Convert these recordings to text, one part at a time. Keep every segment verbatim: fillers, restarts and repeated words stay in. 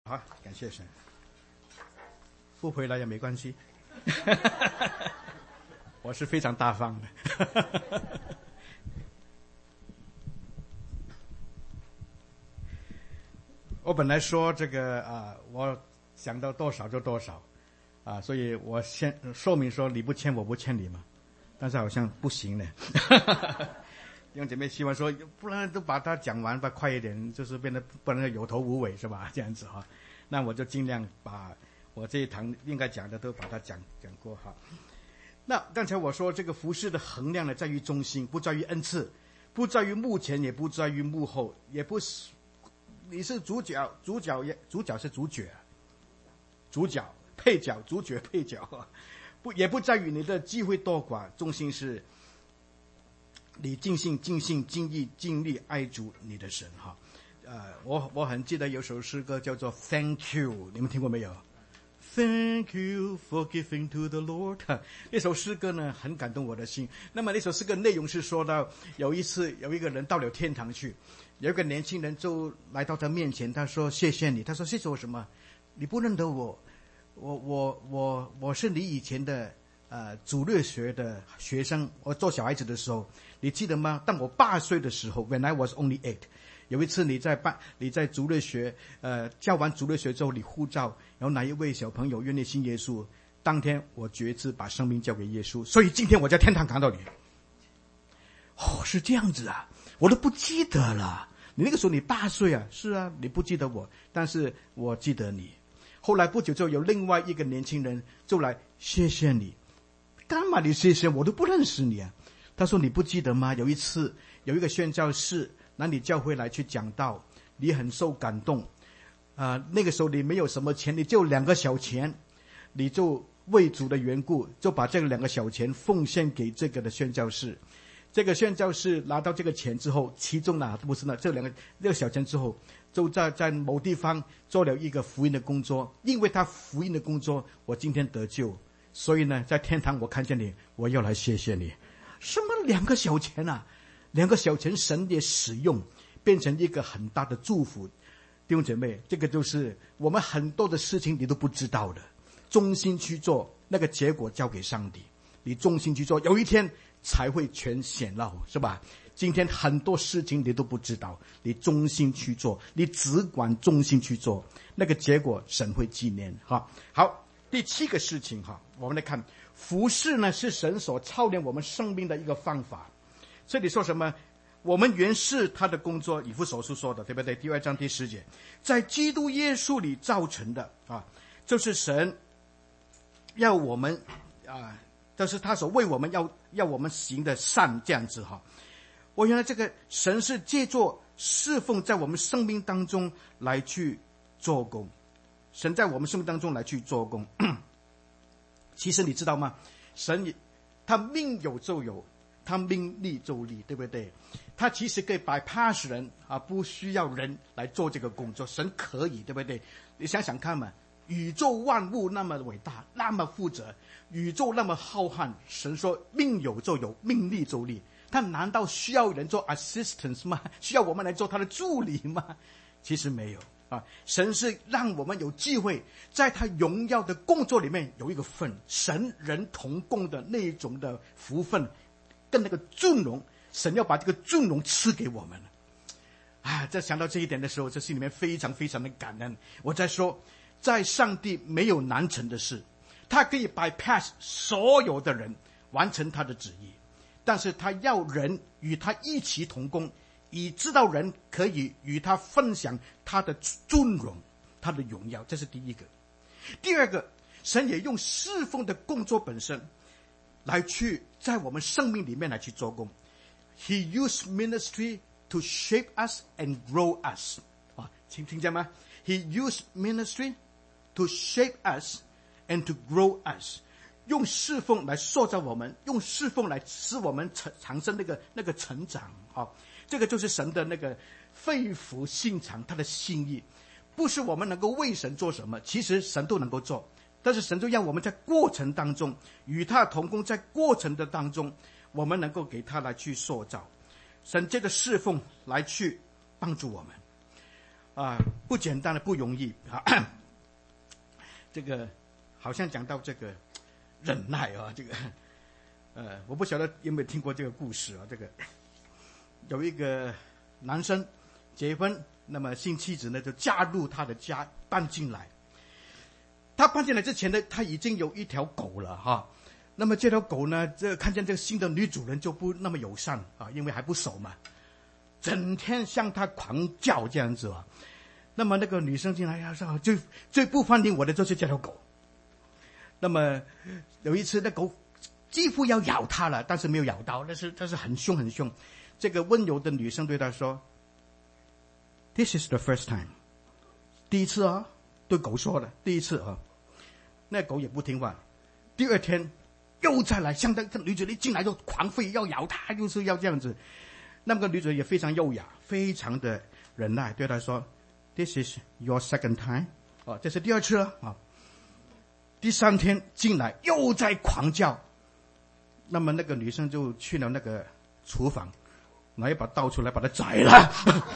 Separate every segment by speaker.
Speaker 1: 好，感谢神。不回来也没关系，我是非常大方的。我本来说这个啊、呃，我想到多少就多少啊，所以我先说明说你不欠我不欠你嘛，但是好像不行呢。弟兄姐妹希望说，不然都把它讲完吧，快一点，就是变得不能有头无尾，是吧？这样子哈，那我就尽量把我这一堂应该讲的都把它讲讲过哈。那刚才我说这个服事的衡量呢，在于中心，不在于恩赐，不在于幕前，也不在于幕后，也不是你是主角，主角也主角是主角，主角配角，主角配角，不也不在于你的机会多寡，中心是你尽心尽性尽意尽力爱主你的神哈。呃，我我很记得有首诗歌叫做 Thank You， 你们听过没有？ Thank you for giving to the Lord。 那首诗歌呢很感动我的心。那么那首诗歌内容是说到，有一次有一个人到了天堂去，有一个年轻人就来到他面前，他说谢谢你。他说谢谢我什么？你不认得我，我我我我是你以前的呃主日学的学生。我做小孩子的时候，你记得吗？当我八岁的时候 ，When I was only eight， 有一次你在办你在主日学呃教完主日学之后，你呼召，然后哪一位小朋友愿意信耶稣？当天我决志把生命交给耶稣，所以今天我在天堂看到你。哦，是这样子啊，我都不记得了。你那个时候你八岁啊，是啊，你不记得我，但是我记得你。后来不久之后，有另外一个年轻人就来谢谢你，干嘛你谢谢我？都不认识你啊。他说你不记得吗？有一次有一个宣教士拿你教会来去讲道，你很受感动啊、呃。那个时候你没有什么钱，你就两个小钱，你就为主的缘故，就把这个两个小钱奉献给这个的宣教士。这个宣教士拿到这个钱之后，其中呢不是呢这两个六小钱之后，就在在某地方做了一个福音的工作。因为他福音的工作，我今天得救，所以呢在天堂我看见你，我要来谢谢你。什么两个小钱啊？两个小钱神也使用，变成一个很大的祝福。弟兄姐妹，这个就是我们很多的事情你都不知道的，忠心去做，那个结果交给上帝。你忠心去做，有一天才会全显露，是吧？今天很多事情你都不知道，你忠心去做，你只管忠心去做，那个结果神会纪念哈。好，第七个事情哈，我们来看服事呢，是神所操练我们生命的一个方法。这里说什么？我们原是他的工作，以弗所书说的，对不对？第二章第十节，在基督耶稣里造成的啊，就是神要我们啊，这是他所为我们要要我们行的善，这样子哈。我原来这个神是借着侍奉在我们生命当中来去做工，神在我们生命当中来去做工。其实你知道吗？神他命有就有，他命立就立，对不对？他其实可以bypass人啊，不需要人来做这个工作，神可以，对不对？你想想看嘛，宇宙万物那么伟大，那么负责，宇宙那么浩瀚，神说命有就有，命立就立。他难道需要人做 assistance 吗？需要我们来做他的助理吗？其实没有啊，神是让我们有机会在他荣耀的工作里面有一个份，神人同共的那种的福分跟那个尊荣，神要把这个尊荣赐给我们。啊，在想到这一点的时候，这心里面非常非常的感恩。我在说，在上帝没有难成的事，他可以 bypass 所有的人完成他的旨意，但是他要人与他一起同工，以知道人可以与他分享他的尊荣，他的荣耀。这是第一个。第二个，神也用侍奉的工作本身来去在我们生命里面来去做工。 He used ministry to shape us and grow us。 啊，请听见吗？ He used ministry to shape us and to grow us。 用侍奉来塑造我们，用侍奉来使我们成产生那个那个成长。好，这个就是神的那个肺腑心肠，他的心意。不是我们能够为神做什么，其实神都能够做，但是神就让我们在过程当中与他同工，在过程的当中我们能够给他来去塑造。神借着侍奉来去帮助我们。 啊，不简单的，不容易啊。这个好像讲到这个忍耐啊，这个呃，我不晓得有没有听过这个故事啊。这个有一个男生结婚，那么新妻子呢就加入他的家搬进来。他搬进来之前呢，他已经有一条狗了哈。那么这条狗呢，这看见这个新的女主人就不那么友善啊，因为还不熟嘛，整天向他狂叫这样子啊。那么那个女生进来要说，最最不欢迎我的就是这条狗。那么有一次，那狗几乎要咬他了，但是没有咬到，但是但是很凶很凶。这个温柔的女生对他说 ：“This is the first time， 第一次啊，对狗说的，第一次啊。”那狗也不听话，第二天又再来，像那个女主人进来就狂吠，要咬他，就是要这样子。那么个女主人也非常优雅，非常的忍耐，对他说 ：“This is your second time， 哦，这是第二次了啊。”第三天进来又在狂叫，那么那个女生就去了那个厨房，拿一把刀出来把它宰了。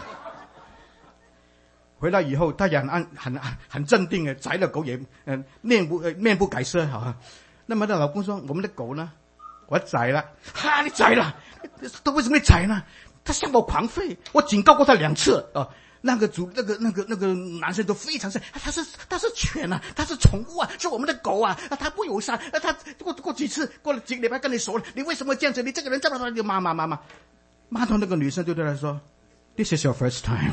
Speaker 1: 回来以后，他也很安很很镇定的宰了狗也，嗯、呃，面不呃面不改色哈。那么他老公说：“我们的狗呢？我宰了。”哈，你宰了？他为什么宰呢？他向我狂吠，我警告过他两次啊。哦，那个主那个那个那个男生都非常生气，他是他是犬啊，他是宠物啊，是我们的狗啊，他不友善，他过过几次过了几个礼拜跟你熟了，你为什么这样子？你这个人这么说，就骂骂骂骂，骂到那个女生就对他说 ：“This is your first time。”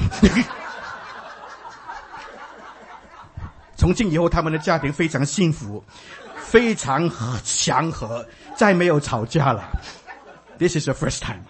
Speaker 1: 从今以后，他们的家庭非常幸福，非常祥和，再没有吵架了。This is the first time。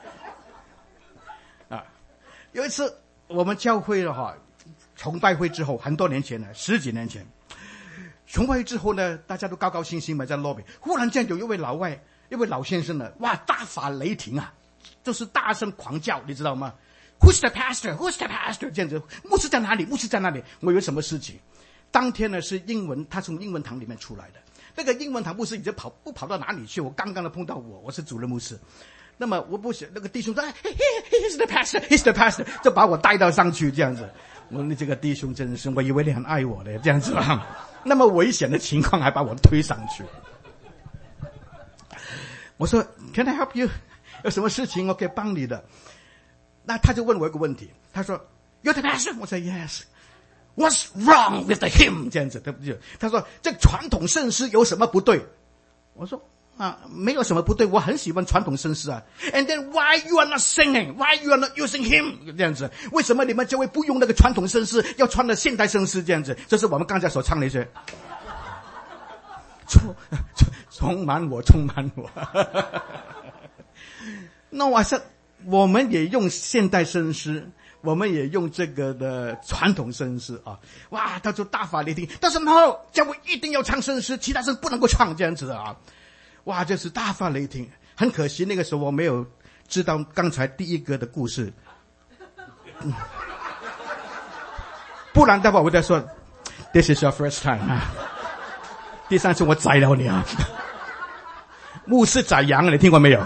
Speaker 1: 啊，有一次我们教会的话，崇拜会之后，很多年前了，十几年前，崇拜会之后呢，大家都高高兴兴嘛，在 lobby， 忽然间有一位老外，一位老先生呢，哇，大发雷霆啊，就是大声狂叫，你知道吗 ？Who's the pastor? Who's the pastor? 这样子，牧师在哪里？牧师在哪里？我以为什么事情？当天呢是英文，他从英文堂里面出来的。那个英文堂牧师已经跑不跑到哪里去？我刚刚的碰到我，我是主任牧师。那么我不想那个弟兄说 ，He's the pastor, He's the pastor， 就把我带到上去这样子。我说你这个弟兄真是，我以为你很爱我的这样子啊。那么危险的情况还把我推上去。我说 Can I help you？ 有什么事情我可以帮你的？那他就问我一个问题，他说 You're the pastor？ 我说 Yes。What's wrong with the hymn？ 这样子，对不对？他说这传统圣诗有什么不对？我说啊，没有什么不对，我很喜欢传统圣诗啊。And then why you are not singing? Why you are not using hymn？ 这样子，为什么你们教会不用那个传统圣诗，要穿的现代圣诗这样子？这是我们刚才所唱的一些，充充满我，充满我。那我说，我们也用现代圣诗。我们也用这个的传统圣诗啊，哇，他就大发雷霆。但是 no， 教会一定要唱圣诗，其他圣不能够唱这样子啊，哇，这是大发雷霆。很可惜那个时候我没有知道刚才第一个的故事，嗯、不然的话我在说 ，This is your first time 啊，第三次我宰了你啊，牧师宰羊，你听过没有？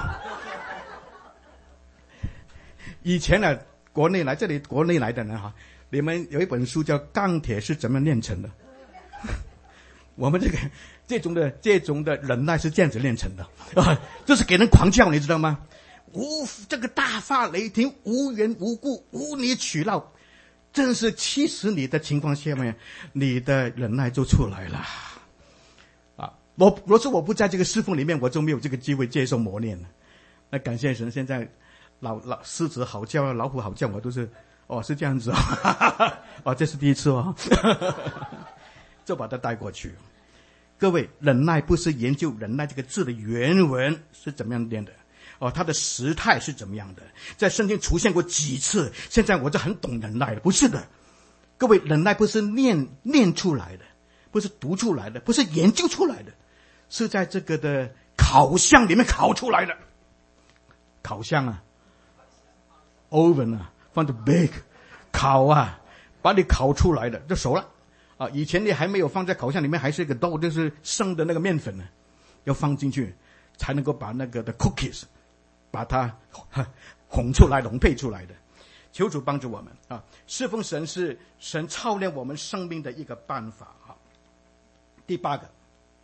Speaker 1: 以前呢。国内来这里，国内来的人哈，你们有一本书叫《钢铁是怎么炼成的》。我们这个这种的这种的忍耐是这样子炼成的啊，就是给人狂叫，你知道吗？无这个大发雷霆，无缘无故，无理取闹，正是气死你的情况下面，你的忍耐就出来了。啊，我若是我不在这个侍奉里面，我就没有这个机会接受磨练了。那感谢神，现在。老老狮子好叫，老虎好叫，我都是哦，是这样子哦，哦，这是第一次哦，就把它带过去。各位，忍耐不是研究忍耐这个字的原文是怎么样念的哦，它的时态是怎么样的，在圣经出现过几次？现在我就很懂忍耐了，不是的。各位，忍耐不是念念出来的，不是读出来的，不是研究出来的，是在这个的烤箱里面烤出来的。烤箱啊。oven 啊，放着 bake 烤啊，把你烤出来的就熟了啊。以前你还没有放在烤箱里面，还是一个豆，就是生的那个面粉呢，要放进去才能够把那个的 cookies 把它烘出来、烘焙出来的。 求主帮助我们啊！侍奉神是神操练我们生命的一个办法啊。第八个，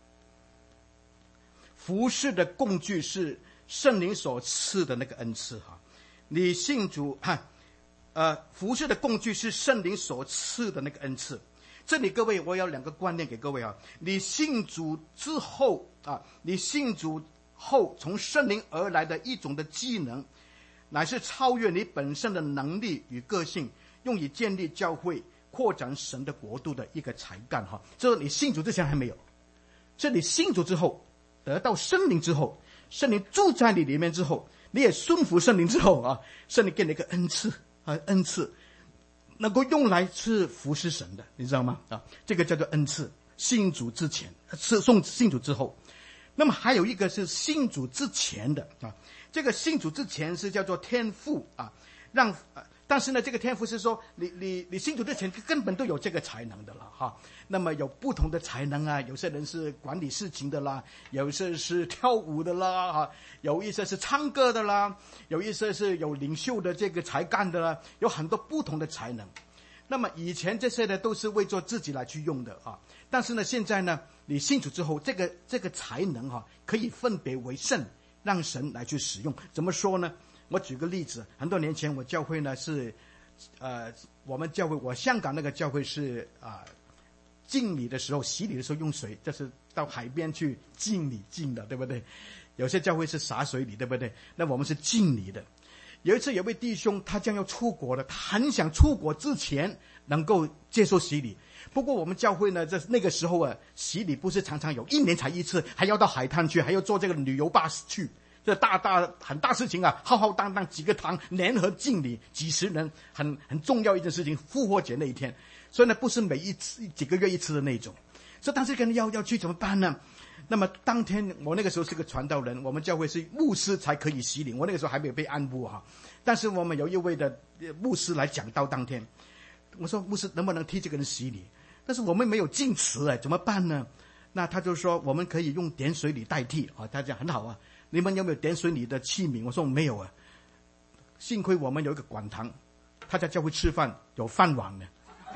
Speaker 1: 服侍的工具是圣灵所赐的那个恩赐哈。你信主哈，呃，服侍的工具是圣灵所赐的那个恩赐。这里各位，我有两个观念给各位啊。你信主之后啊，你信主后从圣灵而来的一种的技能，乃是超越你本身的能力与个性，用以建立教会、扩展神的国度的一个才干哈。这你信主之前还没有，这你信主之后，得到圣灵之后，圣灵住在你里面之后，你也顺服圣灵之后啊，圣灵给你一个恩赐啊，恩赐能够用来是服侍神的，你知道吗？啊，这个叫做恩赐。信主之前，是送信主之后。那么还有一个是信主之前的啊。这个信主之前是叫做天赋啊，让、呃、但是呢，这个天赋是说你你你信主之前根本都有这个才能的了哈。那么有不同的才能啊，有些人是管理事情的啦，有些是跳舞的啦哈，有一些是唱歌的啦，有一些是有领袖的这个才干的啦，有很多不同的才能。那么以前这些呢都是为做自己来去用的啊，但是呢现在呢，你信主之后，这个这个才能哈、啊、可以分别为圣。让神来去使用，怎么说呢？我举个例子，很多年前我教会呢是，呃，我们教会，我香港那个教会是啊、呃，敬礼的时候、洗礼的时候用水，就是到海边去敬礼敬的，对不对？有些教会是洒水礼，对不对？那我们是敬礼的。有一次有位弟兄他将要出国了，他很想出国之前能够接受洗礼。不过我们教会呢，在那个时候啊，洗礼不是常常有，一年才一次，还要到海滩去，还要坐这个旅游巴士去，这大大很大事情啊，浩浩荡荡几个堂联合敬礼，几十人，很很重要一件事情，复活节那一天，所以呢，不是每一次几个月一次的那种。所以当时跟要要去怎么办呢？那么当天我那个时候是个传道人，我们教会是牧师才可以洗礼，我那个时候还没有被安布哈，但是我们有一位的牧师来讲道当天。我说牧师能不能替这个人洗礼？但是我们没有敬词哎，怎么办呢？那他就说我们可以用点水礼代替啊。他讲很好啊，你们有没有点水礼的器皿？我说没有啊。幸亏我们有一个管堂，他在教会吃饭有饭碗呢。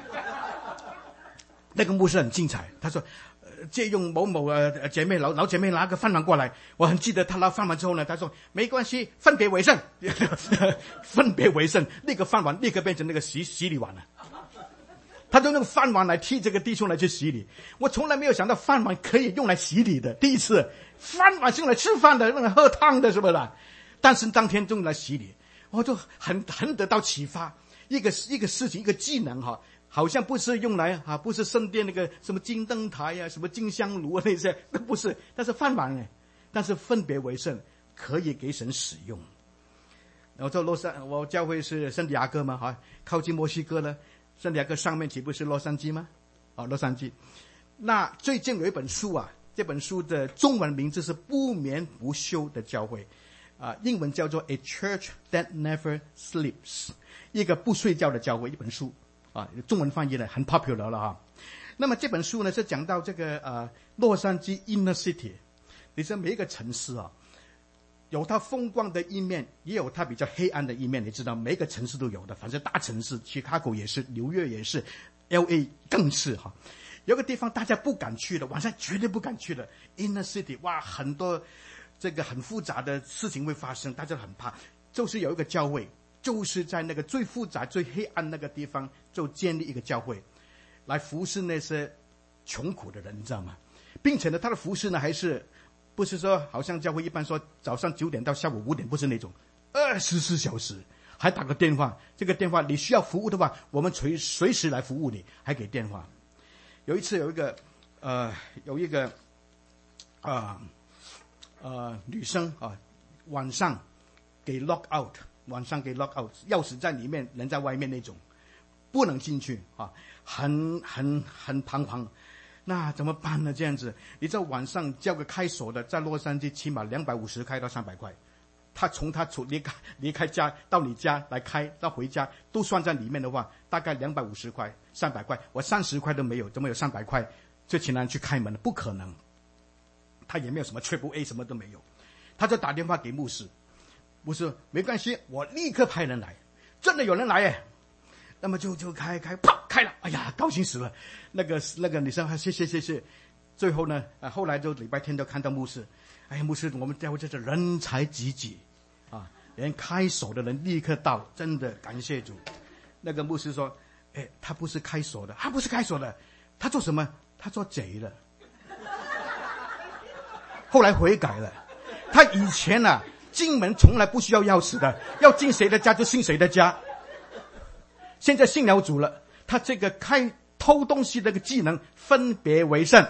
Speaker 1: 那个牧师很精彩，他说、呃、借用某某呃姐妹老老姐妹拿个饭碗过来，我很记得他拿饭碗之后呢，他说没关系，分别为圣，分别为圣，那个饭碗立刻变成那个洗洗礼碗了。他就用饭碗来替这个弟兄来去洗礼。我从来没有想到饭碗可以用来洗礼的，第一次，饭碗是用来吃饭的，用来喝汤的，是不是？但是当天用来洗礼，我就很很得到启发。一个一个事情，一个技能哈，好像不是用来啊，不是圣殿那个什么金灯台啊，什么金香炉啊那些，那不是，但是饭碗呢，但是分别为圣，可以给神使用。然后在洛杉，我教会是圣地亚哥嘛，哈，靠近墨西哥呢。圣地亚哥上面岂不是洛杉矶吗？啊、哦，洛杉矶。那最近有一本书啊，这本书的中文名字是不眠不休的教会，啊，英文叫做 A Church That Never Sleeps， 一个不睡觉的教会，一本书啊，中文翻译呢很 popular 了哈。那么这本书呢是讲到这个呃洛杉矶 Inner City， 你知道每一个城市啊，有它风光的一面，也有它比较黑暗的一面，你知道每个城市都有的，反正大城市 Chicago 也是，纽约也是， L A 更是哈。有个地方大家不敢去的，晚上绝对不敢去的 Inner City， 哇，很多这个很复杂的事情会发生，大家很怕。就是有一个教会，就是在那个最复杂最黑暗那个地方就建立一个教会来服侍那些穷苦的人，你知道吗？并且呢他的服侍呢还是不是说好像教会一般说早上九点到下午五点，不是那种二十四小时，还打个电话，这个电话你需要服务的话，我们随随时来服务你，还给电话。有一次有一个呃有一个啊 呃, 呃女生啊，晚上给 lock out， 晚上给 lock out， 钥匙在里面，人在外面那种，不能进去啊，很很很彷徨。那怎么办呢？这样子，你在晚上叫个开锁的，在洛杉矶起码两百五十开到三百块，他从他出离开离开家到你家来开到回家都算在里面的话，大概两百五十块、三百块，我三十块都没有，怎么有三百块？就请人去开门了，不可能。他也没有什么 Triple A， 什么都没有，他就打电话给牧师，牧师没关系，我立刻派人来。 真的有人来耶，那么就就开开啪开了，哎呀，高兴死了。那个那个女生还谢谢谢谢。最后呢，啊，后来就礼拜天都看到牧师，哎呀，牧师，我们教会这是人才济济啊，连开锁的人立刻到，真的感谢主。那个牧师说，哎，他不是开锁的，他不是开锁的，他做什么？他做贼了。后来悔改了，他以前啊进门从来不需要钥匙的，要进谁的家就进谁的家。现在信了主了，他这个开偷东西的个技能分别为圣，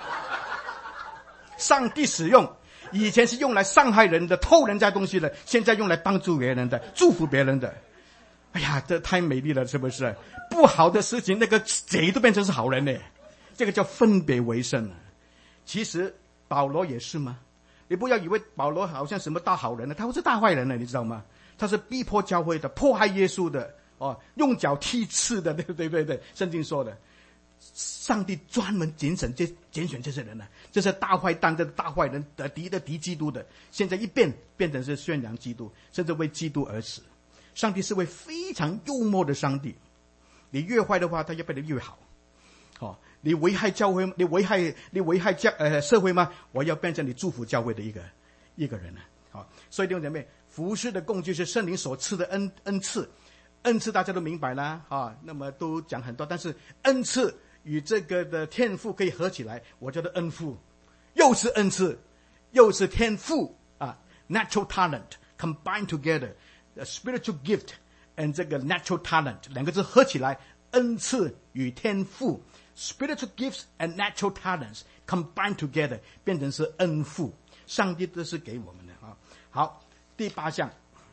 Speaker 1: 上帝使用，以前是用来伤害人的、偷人家东西的，现在用来帮助别人的、祝福别人的。哎呀，这太美丽了，是不是？不好的事情，那个贼都变成是好人呢，这个叫分别为圣啊。其实保罗也是吗？你不要以为保罗好像什么大好人呢，他不是大坏人呢，你知道吗？他是逼迫教会的、迫害耶稣的。哦，用脚踢刺的，对不对？对对，圣经说的，上帝专门拣选这拣选这些人呢、啊，这是大坏蛋，这大坏人的敌的敌基督的，现在一变变成是宣扬基督，甚至为基督而死。上帝是位非常幽默的上帝，你越坏的话，他就变得越好。哦，你危害教会，你危害你危害教呃社会吗？我要变成你祝福教会的一个一个人呢、啊。好、哦，所以弟兄姐妹，服事的工具是圣灵所赐的恩恩赐。恩赐大家都明白了啊，那么都讲很多，但是恩赐与这个的天赋可以合起来，我觉得恩赋又是恩赐，又是天赋啊 ，natural talent combined together, a spiritual gift and 这个 natural talent 两个字合起来，恩赐与天赋 ，spiritual gifts and natural talents combined together 变成是恩赋，上帝都是给我们的啊。好，第八项。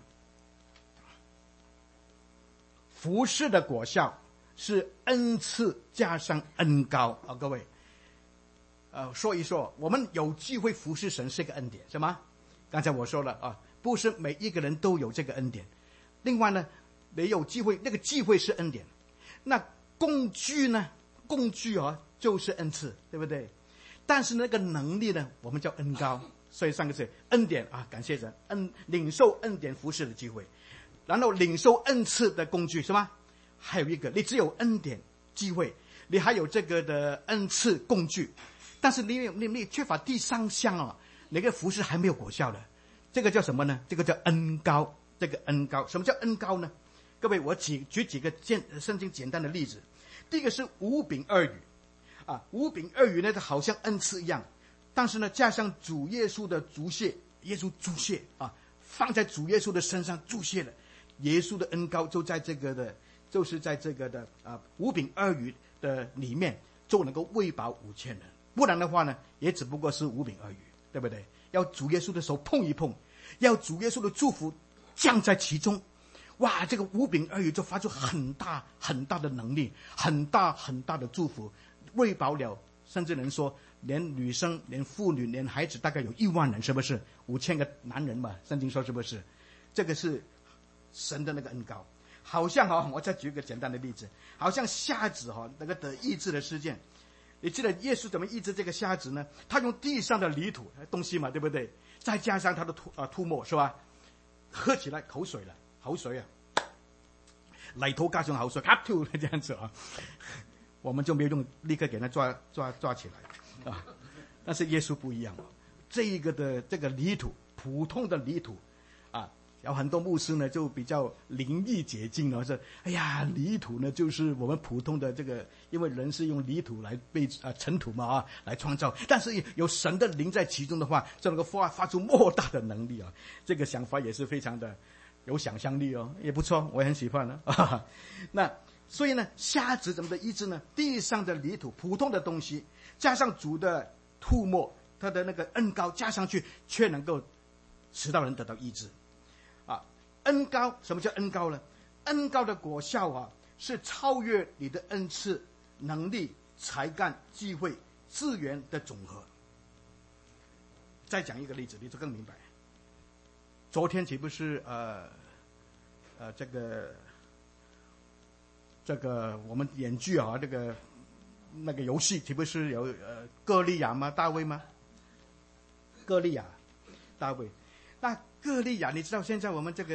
Speaker 1: 服事的果效是恩赐加上恩膏啊，各位，呃，说一说，我们有机会服事神是个恩典，是吗？刚才我说了啊，不是每一个人都有这个恩典。另外呢，没有机会，那个机会是恩典，那工具呢？工具啊，就是恩赐，对不对？但是那个能力呢，我们叫恩膏。所以上个是恩典啊，感谢神，恩领受恩典服事的机会。然后领受恩赐的工具是吗？还有一个，你只有恩典机会，你还有这个的恩赐工具，但是你你你缺乏第三项啊，那个服事还没有果效的，这个叫什么呢？这个叫恩膏。这个恩膏，什么叫恩膏呢？各位，我举举几个简圣经简单的例子。第一个是五饼二鱼啊，五饼二鱼呢，它好像恩赐一样，但是呢，加上主耶稣的足血，耶稣足血啊，放在主耶稣的身上注血了。耶稣的恩膏就在这个的，就是在这个的啊五饼二鱼的里面，就能够喂饱五千人。不然的话呢，也只不过是五饼二鱼，对不对？要主耶稣的手碰一碰，要主耶稣的祝福降在其中，哇，这个五饼二鱼就发出很大很大的能力，很大很大的祝福，喂饱了，甚至能说连女生、连妇女、连孩子大概有一万人，是不是？五千个男人嘛，圣经说是不是？这个是神的那个恩膏，好像哈、哦，我再举一个简单的例子，好像瞎子哈、哦、那个得医治的事件，你记得耶稣怎么医治这个瞎子呢？他用地上的泥土东西嘛，对不对？再加上他的吐啊吐沫是吧？喝起来口水了，口水啊，泥土加上口水，啊吐这样子啊，我们就没有用立刻给他抓抓抓起来啊。但是耶稣不一样哦，这一个的这个泥土，普通的泥土啊。有很多牧师呢，就比较灵意解经了，说：“哎呀，泥土呢，就是我们普通的这个，因为人是用泥土来被啊尘土嘛啊来创造，但是有神的灵在其中的话，就能够发发出莫大的能力啊。”这个想法也是非常的有想象力哦，也不错，我也很喜欢呢、啊。那所以呢，瞎子怎么的医治呢？地上的泥土，普通的东西，加上主的吐沫，他的那个恩膏加上去，却能够使到人得到医治。恩膏，什么叫恩膏呢？恩膏的果效啊，是超越你的恩赐、能力、才干、机会、资源的总和。再讲一个例子，你就更明白。昨天岂不是呃呃这个这个我们演剧啊，这个那个游戏岂不是有呃歌利亚吗？大卫吗？歌利亚，大卫。那歌利亚，你知道现在我们这个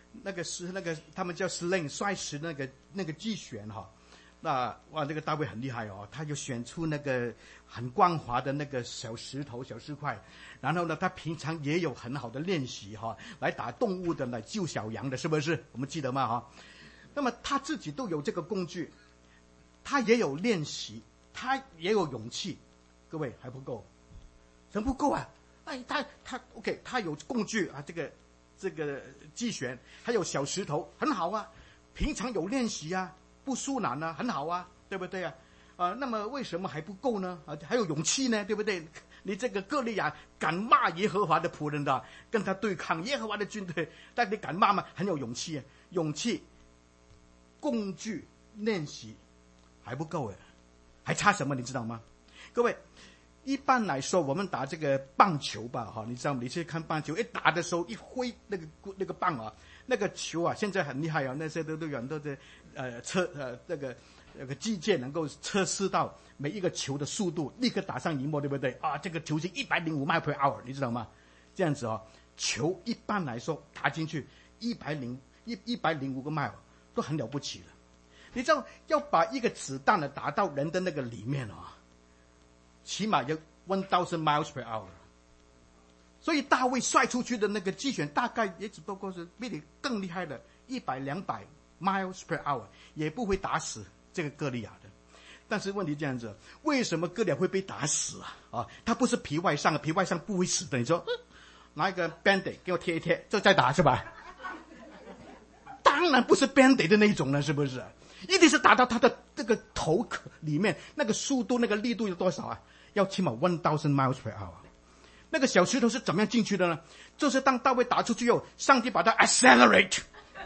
Speaker 1: 那个是那个他们叫 sling 摔石那个那个击旋哈。那哇，那个大卫很厉害哦，他就选出那个很光滑的那个小石头、小石块，然后呢，他平常也有很好的练习哈，来打动物的、来救小羊的，是不是？我们记得吗？哈，那么他自己都有这个工具，他也有练习，他也有勇气，各位还不够，真不够啊！哎，他他 OK， 他有工具啊，这个这个击旋，还有小石头，很好啊，平常有练习啊。不疏懒呢，很好啊，对不对啊？啊、呃，那么为什么还不够呢？啊，还有勇气呢，对不对？你这个歌利亚敢骂耶和华的仆人的，跟他对抗耶和华的军队，但你敢骂吗？很有勇气啊，勇气、工具、练习还不够哎，还差什么？你知道吗？各位，一般来说，我们打这个棒球吧，哈，你知道吗？你去看棒球，一打的时候一挥那个那个棒啊。那个球啊，现在很厉害啊！那些都都有很多的呃测呃那个那个机械能够测试到每一个球的速度，立刻打上荧幕，对不对？啊，这个球是一百零五 mile per hour， 你知道吗？这样子哦，球一般来说打进去一百零一一百零五个 mile 都很了不起了。你知道要把一个子弹呢打到人的那个里面啊，起码要 one thousand miles per hour。所以大卫摔出去的那个击旋大概也只不过是比你更厉害的一百两百 miles per hour， 也不会打死这个歌利亚的。但是问题这样子，为什么歌利亚会被打死啊？啊，他不是皮外伤，皮外伤不会死的。你说，拿一个 band-aid 给我贴一贴，就再打是吧？当然不是 band-aid 的那种了，是不是？一定是打到他的这个头壳里面，那个速度、那个力度有多少啊？要起码 one thousand miles per hour。那个小石头是怎么样进去的呢？就是当大卫打出去后，上帝把它 accelerate，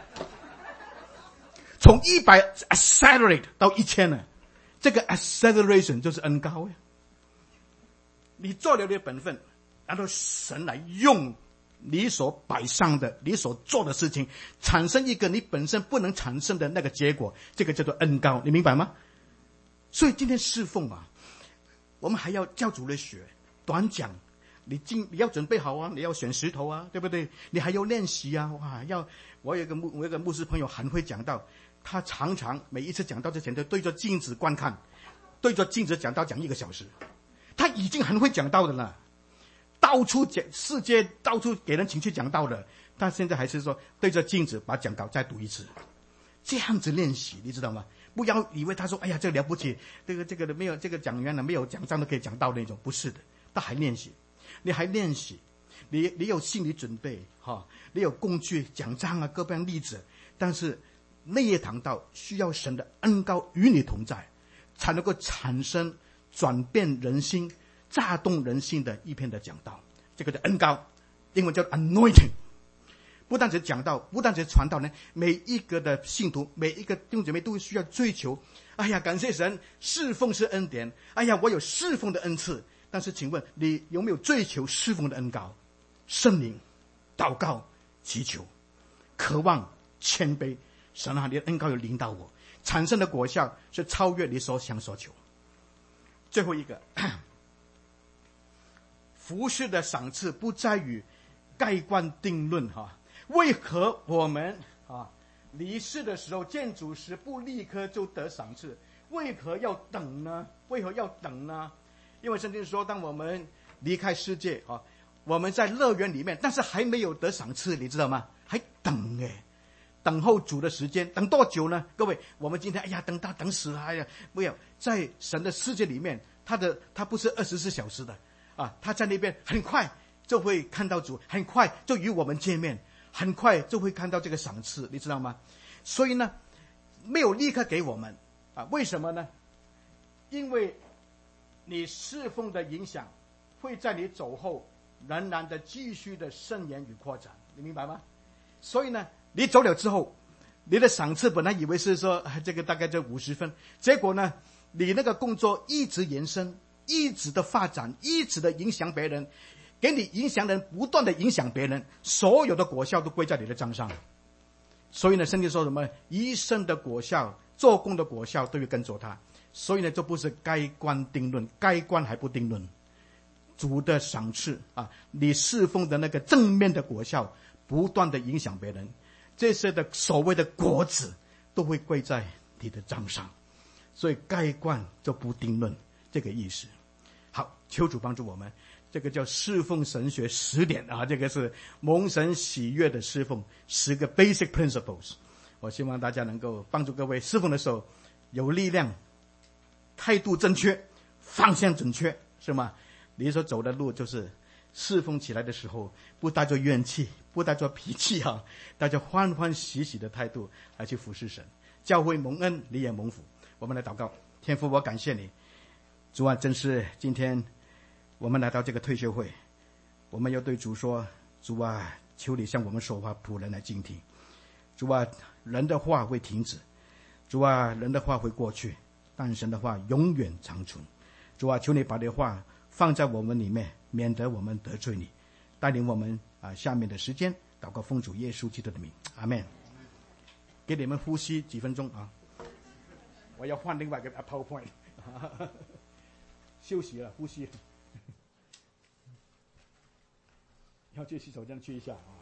Speaker 1: 从一百 accelerate 到一千呢，这个 acceleration 就是恩膏呀。你做了你的本分，然后神来用你所摆上的、你所做的事情，产生一个你本身不能产生的那个结果，这个叫做恩膏，你明白吗？所以今天侍奉啊，我们还要教主的学短讲。你进你要准备好啊，你要选石头啊，对不对？你还要练习啊，哇！要我有一个牧我有一个牧师朋友很会讲道，他常常每一次讲道之前都对着镜子观看，对着镜子讲道讲一个小时，他已经很会讲道的了，到处讲世界到处给人请去讲道的，但现在还是说对着镜子把讲稿再读一次，这样子练习，你知道吗？不要以为他说哎呀这个了不起，这个这个没有这个讲员呢没有讲章都可以讲道那种，不是的，他还练习。你还练习，你你有心理准备哈，你有工具讲章啊，各般例子，但是那一堂道需要神的恩膏与你同在，才能够产生转变人心、炸动人心的一篇的讲道。这个叫恩膏，英文叫 anointing。不但只讲道，不但只传道呢，每一个的信徒，每一个弟兄姐妹都需要追求。哎呀，感谢神，侍奉是恩典。哎呀，我有侍奉的恩赐。但是请问你有没有追求侍奉的恩膏？圣灵、祷告、祈求、渴望、谦卑，神啊，你的恩膏有领导我，产生的果效是超越你所想所求。最后一个，服事的赏赐不在于盖棺定论哈。为何我们啊离世的时候见主时不立刻就得赏赐？为何要等呢？为何要等呢？因为圣经说，当我们离开世界啊，我们在乐园里面，但是还没有得赏赐，你知道吗？还等哎，等候主的时间，等多久呢？各位，我们今天哎呀，等他等死了，哎呀，不要在神的世界里面，他的他不是二十四小时的啊，他在那边很快就会看到主，很快就与我们见面，很快就会看到这个赏赐，你知道吗？所以呢，没有立刻给我们啊，为什么呢？因为你侍奉的影响会在你走后仍然的继续的伸延与扩展，你明白吗？所以呢，你走了之后，你的赏赐本来以为是说这个大概就五十分，结果呢，你那个工作一直延伸，一直的发展，一直的影响别人，给你影响人，不断的影响别人，所有的果效都归在你的账上。所以呢，圣经说什么？一生的果效，做工的果效都会跟着他。所以呢，这不是盖棺定论，盖棺还不定论。主的赏赐啊，你侍奉的那个正面的果效，不断的影响别人， 这些的所谓的果子都会归在你的账上。所以盖棺就不定论，这个意思。好，求主帮助我们，这个叫侍奉神学十点啊，这个是蒙神喜悦的侍奉，十个 basic principles。我希望大家能够帮助各位侍奉的时候有力量，态度正确，方向准确，是吗？你所走的路就是侍奉起来的时候，不带着怨气，不带着脾气啊，带着欢欢喜喜的态度来去服侍神。教会蒙恩，你也蒙福。我们来祷告。天父，我感谢你，主啊，真是今天我们来到这个退休会，我们要对主说，主啊，求你向我们说话，仆人来静听。主啊，人的话会停止，主啊，人的话会过去，但神的话永远长存。主啊，求你把这话放在我们里面，免得我们得罪你。带领我们啊，下面的时间祷告奉主耶稣基督的名，阿们。给你们呼吸几分钟啊，我要换另外一个 PowerPoint 休息了，呼吸要去洗手间去一下啊。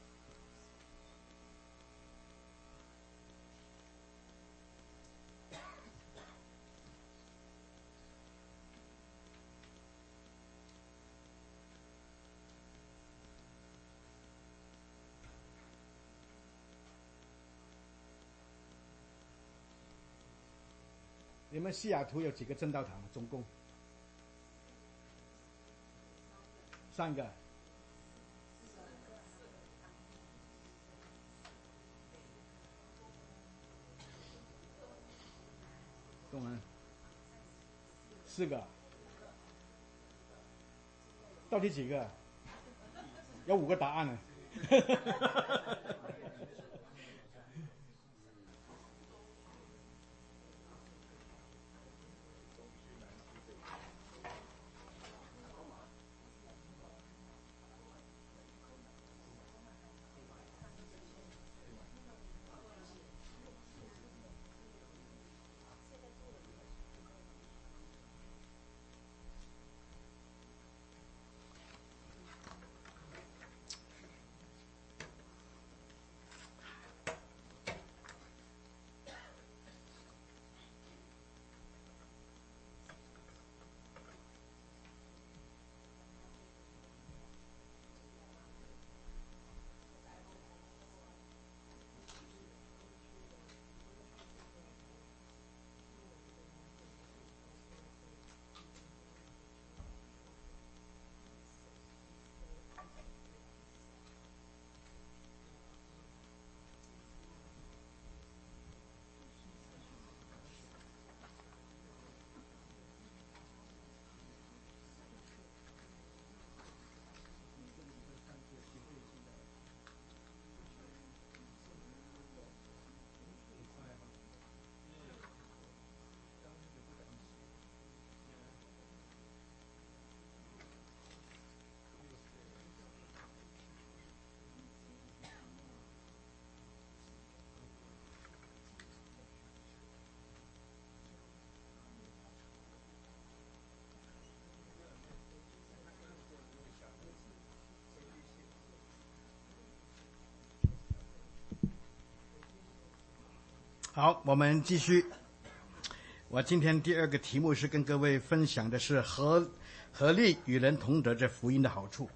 Speaker 1: 你们西雅图有几个正道堂？总共三个。中文四个，到底几个？有五个答案呢。好，我们继续。我今天第二个题目是跟各位分享的是合合力与人同得这福音的好处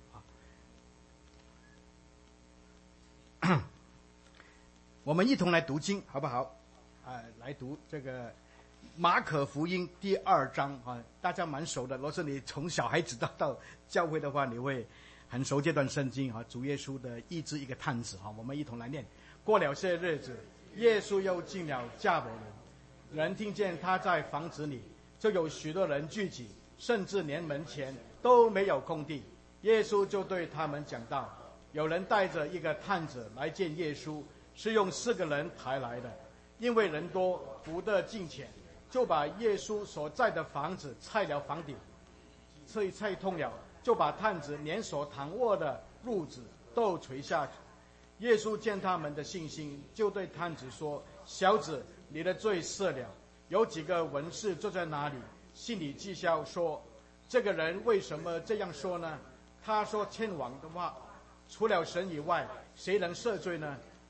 Speaker 1: 啊。我们一同来读经，好不好？啊，来读这个马可福音第二章啊，大家蛮熟的。如果是你从小孩子到到教会的话，你会很熟这段圣经啊。主耶稣的医治一个探子啊，我们一同来念。过了些日子，耶稣又进了迦百农，人听见他在房子里，就有许多人聚集，甚至连门前都没有空地。耶稣就对他们讲道，有人带着一个探子来见耶稣，是用四个人抬来的，因为人多不得进前，就把耶稣所在的房子拆了房顶，所以拆通了，就把探子连所躺卧的褥子都垂下去。耶稣见他们的信心，就对探子说，小子，你的罪赦了。有几个文士坐在那里，心里讥笑说，这个人为什么这样说呢？他说天王的话，除了神以外，谁能赦罪呢？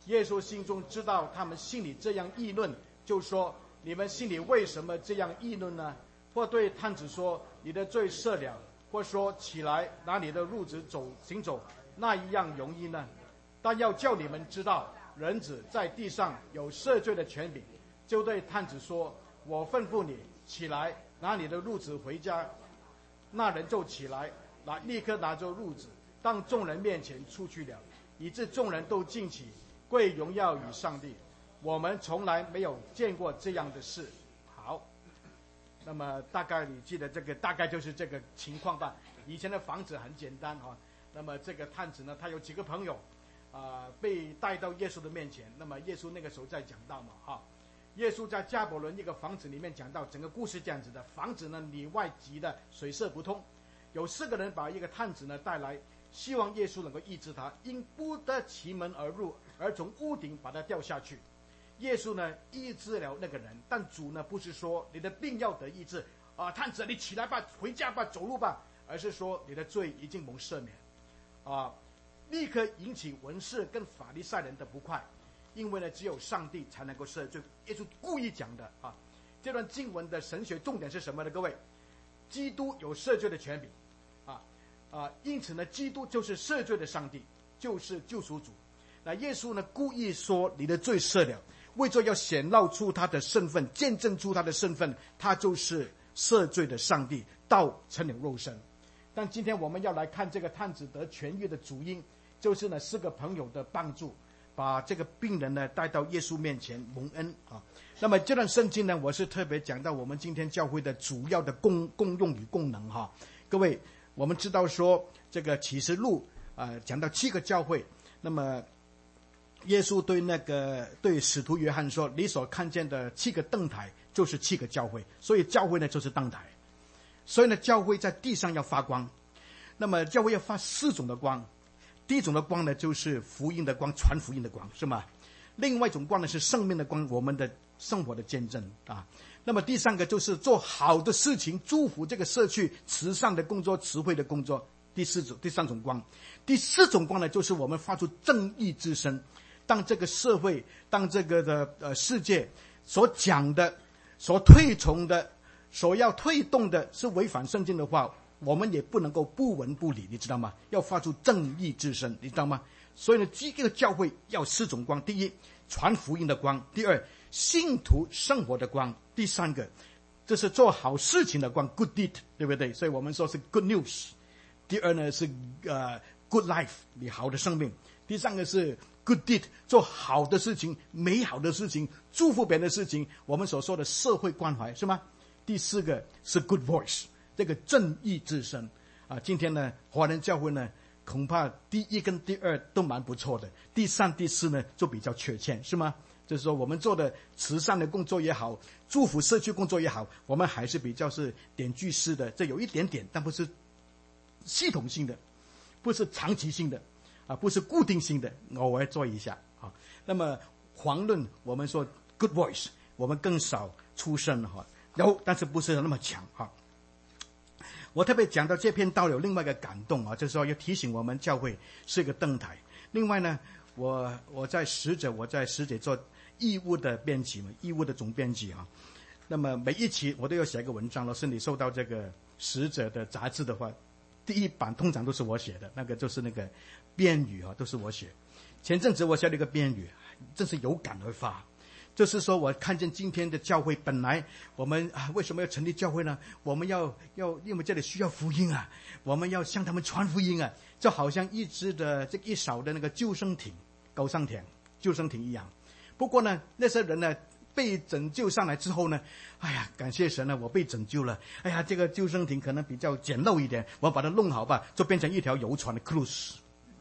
Speaker 1: 耶稣心中知道他们心里这样议论，就说：你们心里为什么这样议论呢？或对探子说：你的罪赦了；或说：起来，拿你的褥子走行走，那一样容易呢？但要叫你们知道，人子在地上有赦罪的权柄。就对探子说：我吩咐你起来，拿你的褥子回家。那人就起来，拿立刻拿着褥子，当众人面前出去了，以致众人都惊奇，归荣耀与上帝。我们从来没有见过这样的事。好，那么大概你记得这个大概就是这个情况吧。以前的房子很简单哈，那么这个探子呢，他有几个朋友啊、呃，被带到耶稣的面前。那么耶稣那个时候在讲道嘛哈。耶稣在加伯伦一个房子里面讲到整个故事这样子的，房子呢里外挤的水泄不通，有四个人把一个探子呢带来，希望耶稣能够医治他，因不得其门而入，而从屋顶把他掉下去。耶稣呢医治了那个人，但主呢不是说你的病要得医治啊、呃，探子你起来吧，回家吧，走路吧，而是说你的罪已经蒙赦免啊、呃，立刻引起文士跟法利赛人的不快。因为呢，只有上帝才能够赦罪。耶稣故意讲的啊，这段经文的神学重点是什么呢？各位，基督有赦罪的权柄，啊啊，因此呢，基督就是赦罪的上帝，就是救赎主。那耶稣呢，故意说你的罪赦了，为着要显露出他的身份，见证出他的身份，他就是赦罪的上帝，道成了肉身。但今天我们要来看这个探子得痊愈的主因，就是呢四个朋友的帮助。把这个病人呢带到耶稣面前蒙恩啊。那么这段圣经呢，我是特别讲到我们今天教会的主要的功功用与功能哈。各位，我们知道说这个启示录啊、呃、讲到七个教会，那么耶稣对那个对使徒约翰说，你所看见的七个灯台就是七个教会，所以教会呢就是灯台。所以呢，教会在地上要发光，那么教会要发四种的光。第一种的光呢，就是福音的光，传福音的光，是吗？另外一种光呢，是生命的光，我们的生活的见证啊。那么第三个就是做好的事情，祝福这个社区，慈善的工作，慈惠的工作。第四种，第三种光，第四种光呢，就是我们发出正义之声。当这个社会，当这个的呃世界所讲的、所推崇的、所要推动的是违反圣经的话，我们也不能够不闻不理，你知道吗？要发出正义之声，你知道吗？所以呢，这个教会要四种光：第一，传福音的光；第二，信徒生活的光；第三个，这是做好事情的光 ，good deed， 对不对？所以我们说是 good news。第二呢是呃 good life， 你好的生命；第三个是 good deed， 做好的事情、美好的事情、祝福别人的事情，我们所说的社会关怀，是吗？第四个是 good voice。这个正义之声啊，今天呢，华人教会呢，恐怕第一跟第二都蛮不错的，第三、第四呢就比较缺欠，是吗？就是说，我们做的慈善的工作也好，祝福社区工作也好，我们还是比较是点句式的，这有一点点，但不是系统性的，不是长期性的，啊，不是固定性的，偶尔做一下啊。那么遑论我们说 good voice， 我们更少出声哈，有，但是不是那么强哈。我特别讲到这篇道有另外一个感动啊，就是说要提醒我们教会是一个灯台。另外呢，我我在使者我在使者做义务的编辑嘛，义务的总编辑啊。那么每一期我都要写一个文章，老师你收到这个使者的杂志的话，第一版通常都是我写的，那个就是那个编语啊，都是我写。前阵子我写了一个编语，真是有感而发。就是说我看见今天的教会，本来我们啊为什么要成立教会呢？我们要要因为这里需要福音啊，我们要向他们传福音啊，就好像一只的这一艘的那个救生艇、高尚艇、救生艇一样。不过呢，那些人呢被拯救上来之后呢，哎呀，感谢神啊，我被拯救了。哎呀，这个救生艇可能比较简陋一点，我把它弄好吧，就变成一条游船的 cruise。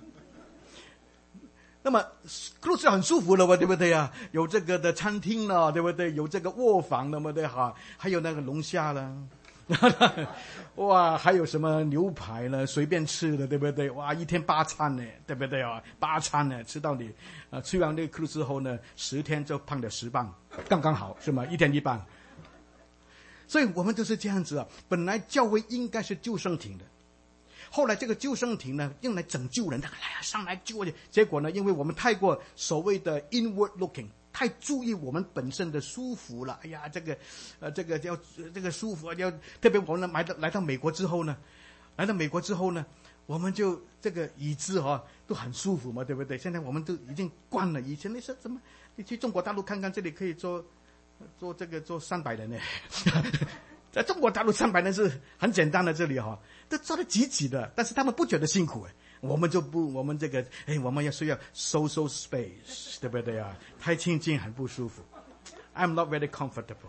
Speaker 1: 那么 cruise 很舒服了吧，对不对啊？有这个的餐厅了，对不对？有这个卧房了嘛，对哈？还有那个龙虾了，哇，还有什么牛排了，随便吃的，对不对？哇，一天八餐呢，对不对啊？八餐呢，吃到你啊、呃，吃完这个 cruise 之后呢，十天就胖了十磅，刚刚好，是吗？一天一磅。所以我们就是这样子啊。本来教会应该是救生艇的。 后来这个救生艇呢，用来拯救人，来呀上来救我。结果呢，因为我们太过所谓的 inward looking， 太注意我们本身的舒服了。哎呀，这个，呃，这个要这个舒服，要特别我们来到来到美国之后呢，来到美国之后呢，我们就这个椅子哈都很舒服嘛，对不对？现在我们都已经惯了。以前你说怎么？你去中国大陆看看，这里可以坐坐这个坐三百人呢。在中国大陆三百人是很简单的，这里哈、哦、都坐得挤挤的，但是他们不觉得辛苦哎，我们就不，我们这个哎，我们要需要 social space， 对不对啊？太亲近很不舒服。I'm not very comfortable.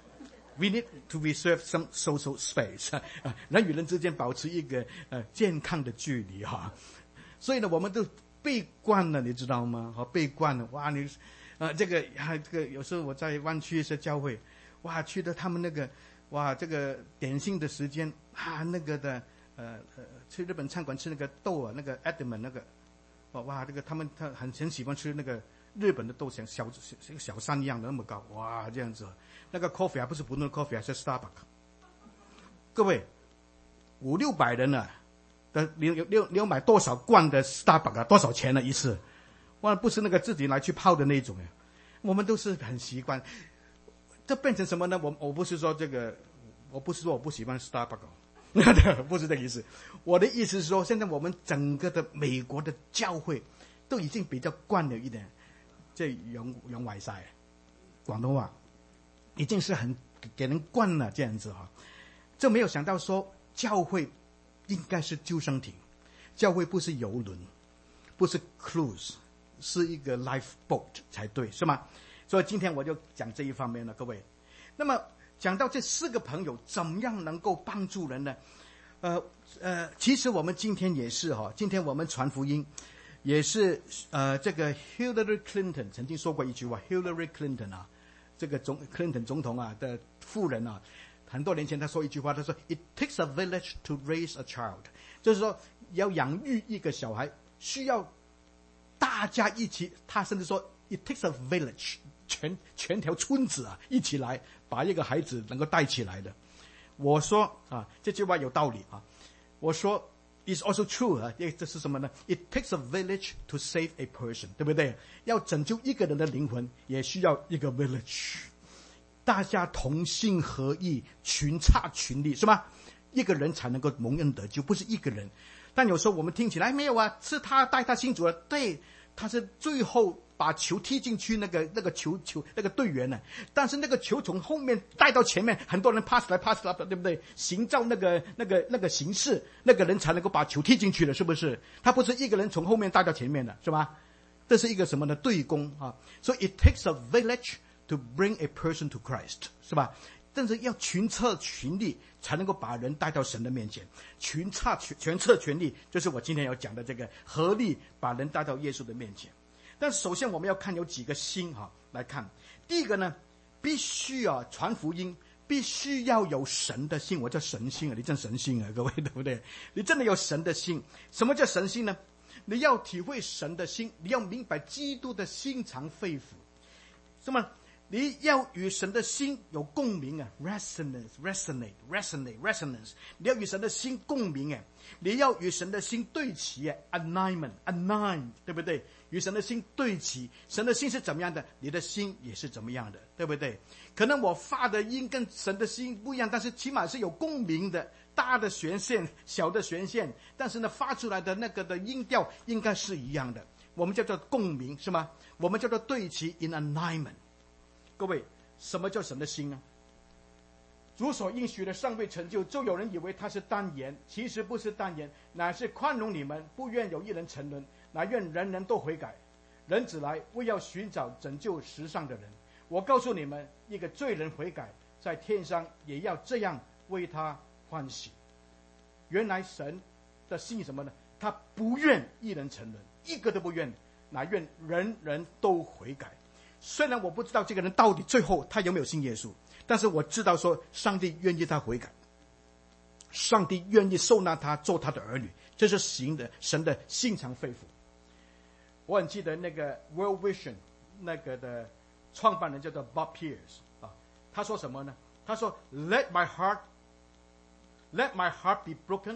Speaker 1: We need to reserve some social space. 人与人之间保持一个呃健康的距离哈。所以呢，我们都被惯了，你知道吗？好，被惯了。哇，你呃这个还、啊、这个有时候我在湾区一些教会，哇，去的他们那个。哇，这个点心的时间啊，那个的，呃呃，去日本餐馆吃那个豆啊，那个 Edmond 那个，哇哇，这个他们他很很喜欢吃那个日本的豆，像小像小山一样的那么高，哇，这样子，那个 coffee 还不是普通的 coffee， 还是 Starbucks。各位，五六百人啊，的你有你有你有买多少罐的 Starbucks 啊？多少钱呢一次？哇，不是那个自己来去泡的那种哎，我们都是很习惯。这变成什么呢？我我不是说这个，我不是说我不喜欢 Starbucks， 不是这个意思。我的意思是说，现在我们整个的美国的教会都已经比较惯了一点，这用用外晒广东话，已经是很给人惯了这样子哈。这没有想到说，教会应该是救生艇，教会不是游轮，不是 cruise， 是一个 lifeboat 才对，是吗？所以今天我就讲这一方面了，各位。那么讲到这四个朋友怎么样能够帮助人呢？呃呃，其实我们今天也是哈，今天我们传福音，也是呃这个 Hillary Clinton 曾经说过一句话 ，Hillary Clinton 啊，这个总 Clinton 总统啊的夫人啊，很多年前他说一句话，他说 "It takes a village to raise a child"， 就是说要养育一个小孩，需要大家一起，他甚至说 "It takes a village"。全全条村子啊，一起来把一个孩子能够带起来的。我说啊，这句话有道理啊。我说 ，is also true 啊，这是什么呢 ？It takes a village to save a person， 对不对？要拯救一个人的灵魂，也需要一个 village， 大家同心合意，群策群力，是吧？一个人才能够蒙恩得救，不是一个人。但有时候我们听起来没有啊，是他带他信主了，对，他是最后。把球踢进去，那个那个球球那个队员呢？但是那个球从后面带到前面，很多人 pass 来 pass 来，对不对？行照那个那个那个形式，那个人才能够把球踢进去的，是不是？他不是一个人从后面带到前面的，是吧？这是一个什么呢？对攻啊！所以 it takes a village to bring a person to Christ， 是吧？但是要群策群力才能够把人带到神的面前，群策全全策全力，就是我今天要讲的这个合力把人带到耶稣的面前。但首先我们要看有几个心哈、啊，来看。第一个呢，必须啊传福音，必须要有神的心。我叫神心啊，你真神心啊，各位对不对？你真的有神的心。什么叫神心呢？你要体会神的心，你要明白基督的心肠肺腑。什么？你要与神的心有共鸣啊 ，resonance, resonate, resonate, resonance。你要与神的心共鸣哎，你要与神的心对齐啊 ，alignment, align， 对不对？与神的心对齐，神的心是怎么样的，你的心也是怎么样的，对不对？可能我发的音跟神的心不一样，但是起码是有共鸣的，大的弦线，小的弦线，但是呢，发出来的那个的音调应该是一样的。我们叫做共鸣，是吗？我们叫做对齐 in alignment。各位，什么叫神的心呢？主所应许的尚未成就，就有人以为他是单言，其实不是单言，乃是宽容你们，不愿有一人沉沦，乃愿人人都悔改。人子来，为要寻找拯救世上的人。我告诉你们，一个罪人悔改，在天上也要这样为他欢喜。原来神的心什么呢？他不愿一人沉沦，一个都不愿，乃愿人人都悔改。虽然我不知道这个人到底最后他有没有信耶稣，但是我知道说上帝愿意他悔改，上帝愿意收纳他做他的儿女，这是行的神的心肠肺腑。我很记得那个 World Vision 那个的创办人叫做 Bob Pierce 啊，他说什么呢？他说 Let my heart Let my heart be broken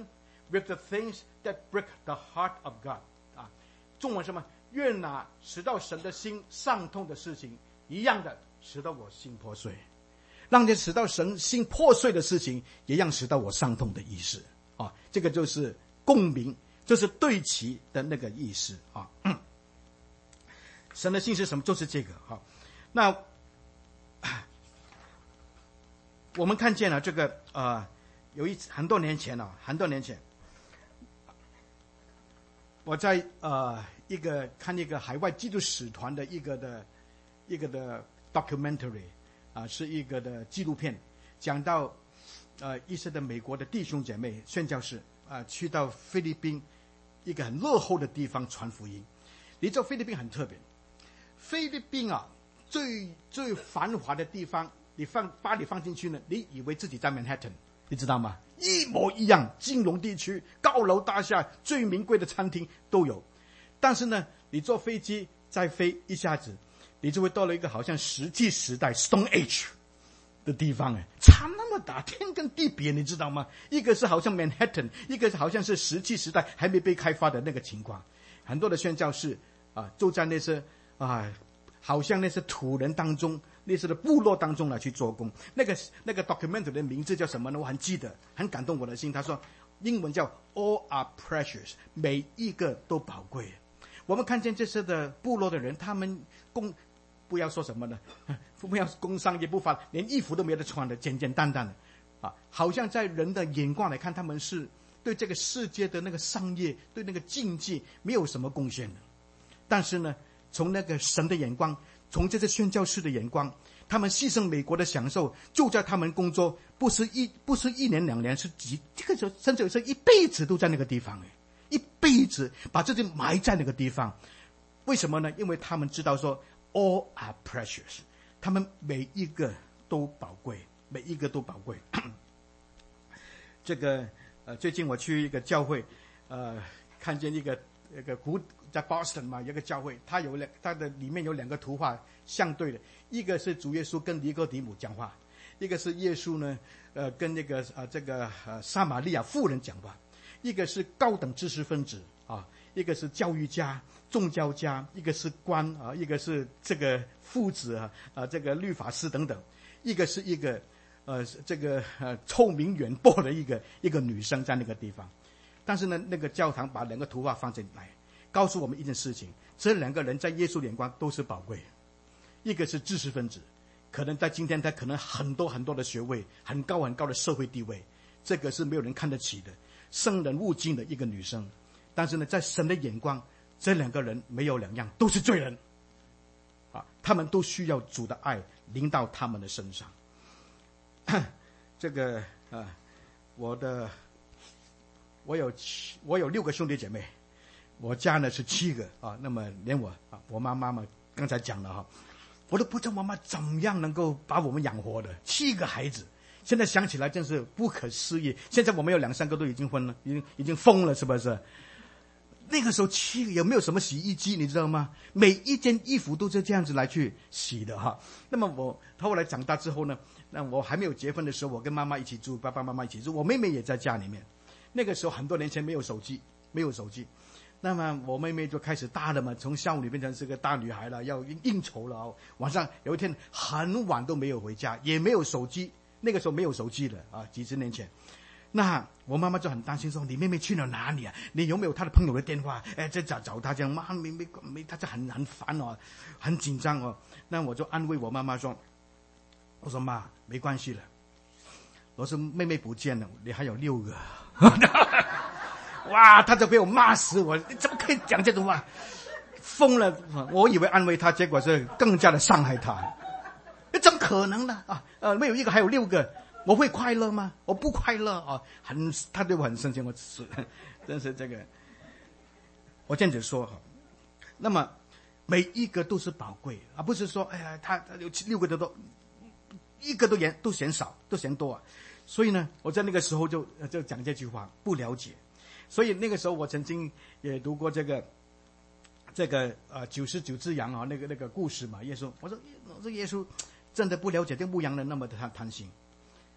Speaker 1: with the things that break the heart of God 啊，中文什么？越拿使到神的心伤痛的事情，一样的使到我心破碎，让这使到神心破碎的事情，一样使到我伤痛的意思啊。这个就是共鸣，就是对齐的那个意思啊。嗯、神的心是什么？就是这个啊。那我们看见了这个呃，有一很多年前啊，很多年前，我在呃。一个看一个海外基督使团的一个的一个的 documentary 啊，是一个的纪录片，讲到呃一些的美国的弟兄姐妹宣教士啊，去到菲律宾一个很落后的地方传福音。你知道菲律宾很特别，菲律宾啊最最繁华的地方，你放把你放进去呢，你以为自己在 Manhattan， 你知道吗？一模一样，金融地区、高楼大厦、最名贵的餐厅都有。但是呢，你坐飞机再飞一下子，你就会到了一个好像石器时代 Stone Age 的地方，哎，差那么大，天跟地别，你知道吗？一个是好像 Manhattan， 一个是好像是石器时代还没被开发的那个情况。很多的宣教士啊，就在那些啊，好像那些土人当中，那些的部落当中来去做工。那个那个 documentary 的名字叫什么呢？我很记得，很感动我的心。他说，英文叫 All are precious， 每一个都宝贵。我们看见这些的部落的人，他们工不要说什么呢，不要工商业不发，连衣服都没得穿的，简简单单的，啊，好像在人的眼光来看，他们是对这个世界的那个商业、对那个经济没有什么贡献的。但是呢，从那个神的眼光，从这些宣教士的眼光，他们牺牲美国的享受，就在他们工作，不是一不是一年两年，是几这个时候甚至有时候一辈子都在那个地方哎。一辈子把自己埋在那个地方，为什么呢？因为他们知道说 all are precious， 他们每一个都宝贵，每一个都宝贵。这个呃，最近我去一个教会，呃，看见一个一个古在 Boston 嘛，有一个教会，它有两，它的里面有两个图画相对的，一个是主耶稣跟尼哥底母讲话，一个是耶稣呢，呃，跟那个呃这个呃撒玛利亚妇人讲话。一个是高等知识分子啊，一个是教育家、宗教家，一个是官啊，一个是这个父子啊，啊这个律法师等等，一个是一个呃这个呃臭名远播的一个一个女生在那个地方。但是呢，那个教堂把两个图画放进来，告诉我们一件事情：这两个人在耶稣眼光都是宝贵。一个是知识分子，可能在今天他可能很多很多的学位，很高很高的社会地位，这个是没有人看得起的。生人勿近的一个女生，但是呢，在神的眼光，这两个人没有两样，都是罪人，啊，他们都需要主的爱临到他们的身上。这个啊，我的我有七，我有六个兄弟姐妹，我家呢是七个啊，那么连我啊，我妈妈嘛，刚才讲了哈，我都不知道妈妈怎么样能够把我们养活的，七个孩子。现在想起来真是不可思议。现在我们有两三个都已经婚了，已经已经疯了，是不是？那个时候七个有没有什么洗衣机，你知道吗？每一件衣服都是这样子来去洗的哈。那么我后来长大之后呢，那我还没有结婚的时候，我跟妈妈一起住，爸爸妈妈一起住，我妹妹也在家里面。那个时候很多年前没有手机，没有手机。那么我妹妹就开始大了嘛，从少女变成是个大女孩了，要应酬了哦。晚上有一天很晚都没有回家，也没有手机。那个时候没有手机了啊，几十年前。那我妈妈就很担心说：“你妹妹去了哪里啊？你有没有她的朋友的电话？哎，再找找她这样。”妈，没没没，她就很很烦哦，很紧张哦。那我就安慰我妈妈说：“我说妈，没关系了。我说妹妹不见了，你还有六个。”哇，她就被我骂死我！你怎么可以讲这种话？疯了！我以为安慰她，结果是更加的伤害她。怎么可能呢？啊，呃，没有一个还有六个，我会快乐吗？我不快乐啊！很，他对我很生气，我是，真是这个，我这样子说哈。那么每一个都是宝贵，而不是说，哎呀，他他有六个的都，一个都嫌都嫌少，都嫌多啊。所以呢，我在那个时候就就讲这句话，不了解。所以那个时候我曾经也读过这个。这个呃九十九只羊啊，那个那个故事嘛，耶稣，我说我说耶稣真的不了解这牧羊人那么的贪贪心，啊，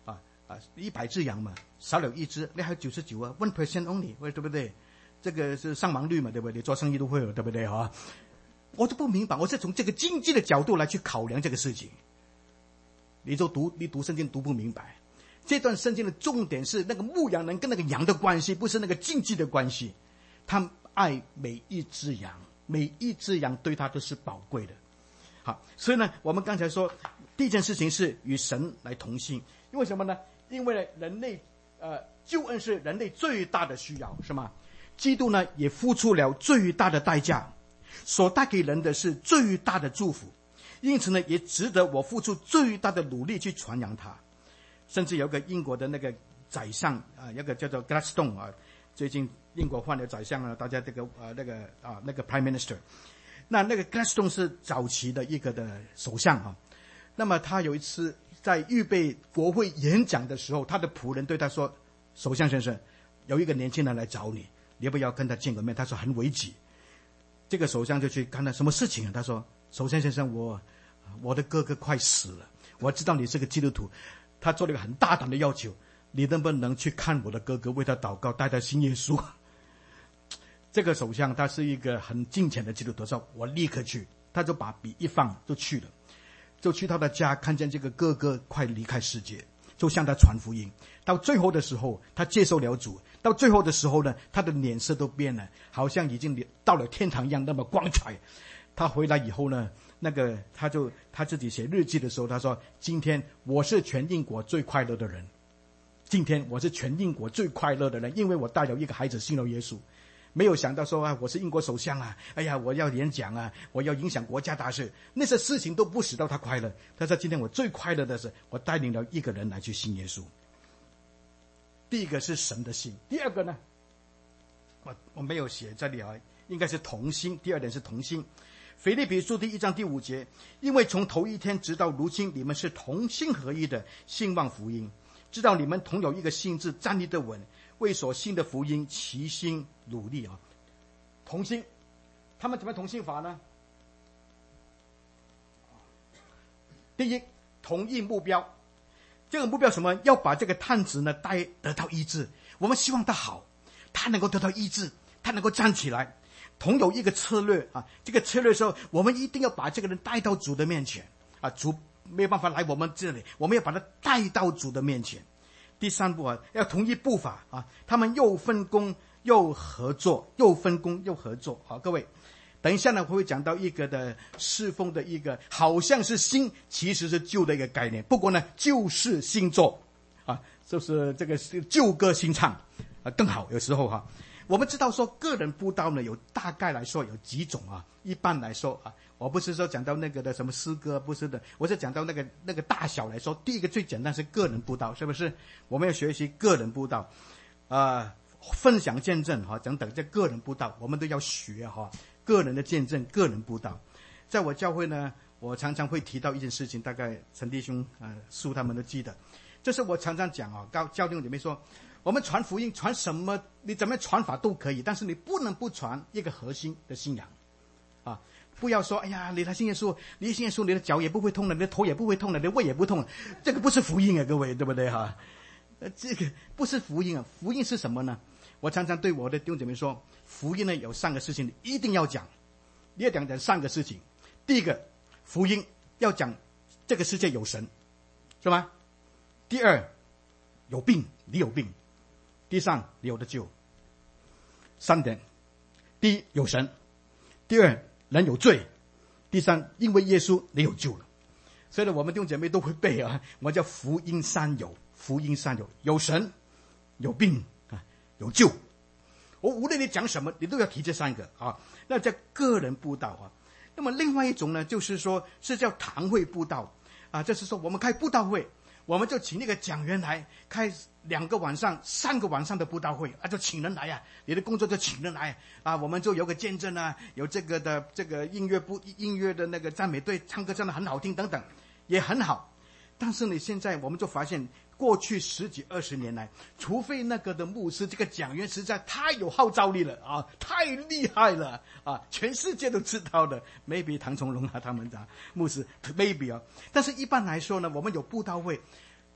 Speaker 1: 啊，一百只羊嘛，少了一只，那还有九十九啊 ，one percent only， 对不对？这个是伤亡率嘛，对不对？做生意都会有，对不对啊？我就不明白，我是从这个经济的角度来去考量这个事情。你就读你读圣经读不明白，这段圣经的重点是那个牧羊人跟那个羊的关系，不是那个经济的关系。他爱每一只羊，每一只羊对他都是宝贵的。好，所以呢，我们刚才说第一件事情是与神来同心，因为什么呢？因为人类呃救恩是人类最大的需要，是吗？基督呢也付出了最大的代价，所带给人的是最大的祝福，因此呢也值得我付出最大的努力去传扬它。甚至有个英国的那个宰相啊，有个叫做 Gladstone 啊，最近英国换了宰相了，大家这个呃那个啊那个 Prime Minister， 那那个 Gladstone 是早期的一个的首相啊。那么他有一次在预备国会演讲的时候，他的仆人对他说：“首相先生，有一个年轻人来找你，你要不要跟他见个面？”他说很危急。这个首相就去看他什么事情啊？他说：“首相先生，我我的哥哥快死了，我知道你是个基督徒。”他做了一个很大胆的要求，你能不能去看我的哥哥，为他祷告，带他信耶稣？这个首相他是一个很敬虔的基督徒，说我立刻去。他就把笔一放就去了，就去他的家，看见这个哥哥快离开世界，就向他传福音。到最后的时候他接受了主，到最后的时候呢，他的脸色都变了，好像已经到了天堂一样那么光彩。他回来以后呢，那个他就他自己写日记的时候，他说：“今天我是全英国最快乐的人，今天我是全英国最快乐的人，因为我带了一个孩子信了耶稣。没有想到说啊，我是英国首相啊，哎呀，我要演讲啊，我要影响国家大事，那些事情都不使到他快乐。他说今天我最快乐的是，我带领了一个人来去信耶稣。第一个是神的信，第二个呢，我我没有写这里啊，应该是同心。第二点是同心。腓立比书第一章第五节，因为从头一天直到如今，你们是同心合一的兴旺福音，知道你们同有一个心志，站立得稳，为所信的福音齐心努力啊！同心，他们怎么同心法呢？第一，同一目标，这个目标什么？要把这个探子呢带得到医治。我们希望他好，他能够得到医治，他能够站起来。同有一个策略啊，这个策略的时候，我们一定要把这个人带到主的面前啊，主没有办法来我们这里，我们要把他带到主的面前。第三步啊，要同一步伐啊，他们又分工又合作，又分工又合作。好，各位，等一下呢，我会讲到一个的侍奉的一个好像是新，其实是旧的一个概念。不过呢，旧事新做啊，就是这个是旧歌新唱啊，更好。有时候哈、啊。我们知道说个人布道呢，有大概来说有几种啊。一般来说啊，我不是说讲到那个的什么诗歌，不是的，我是讲到那个那个大小来说。第一个最简单是个人布道，是不是？我们要学习个人布道，啊、呃，分享见证哈、啊、等等，这个人布道我们都要学哈、啊。个人的见证，个人布道，在我教会呢，我常常会提到一件事情，大概陈弟兄啊、呃、叔他们都记得，就是我常常讲啊，教教弟兄姐妹说。我们传福音，传什么？你怎么样传法都可以，但是你不能不传一个核心的信仰，啊！不要说，哎呀，你来信耶稣，你信耶稣，你的脚也不会痛了，你的头也不会痛了，你的胃也不痛了，这个不是福音啊，各位，对不对哈、啊？呃，这个不是福音啊，福音是什么呢？我常常对我的弟兄姐妹说，福音呢有三个事情，你一定要讲，你要讲讲三个事情。第一个，福音要讲这个世界有神，是吗？第二，有病，你有病。第三，你有的救。三点：第一，有神；第二，人有罪；第三，因为耶稣，你有救了。所以呢，我们弟兄姐妹都会背啊，我叫福音三有，福音三有：有神、有病啊，有救。我无论你讲什么，你都要提这三个啊。那叫个人布道啊。那么另外一种呢，就是说是叫堂会布道啊，就是说我们开布道会。我们就请那个讲员来开两个晚上、三个晚上的布道会啊，就请人来啊，你的工作就请人来啊，我们就有个见证啊，有这个的这个音乐部音乐的那个赞美队唱歌真的很好听等等，也很好。但是你现在我们就发现，过去十几二十年来，除非那个的牧师这个讲员实在太有号召力了啊，太厉害了啊，全世界都知道的 ，maybe 唐崇荣啊他们的牧师 maybe 啊，但是一般来说呢，我们有布道会，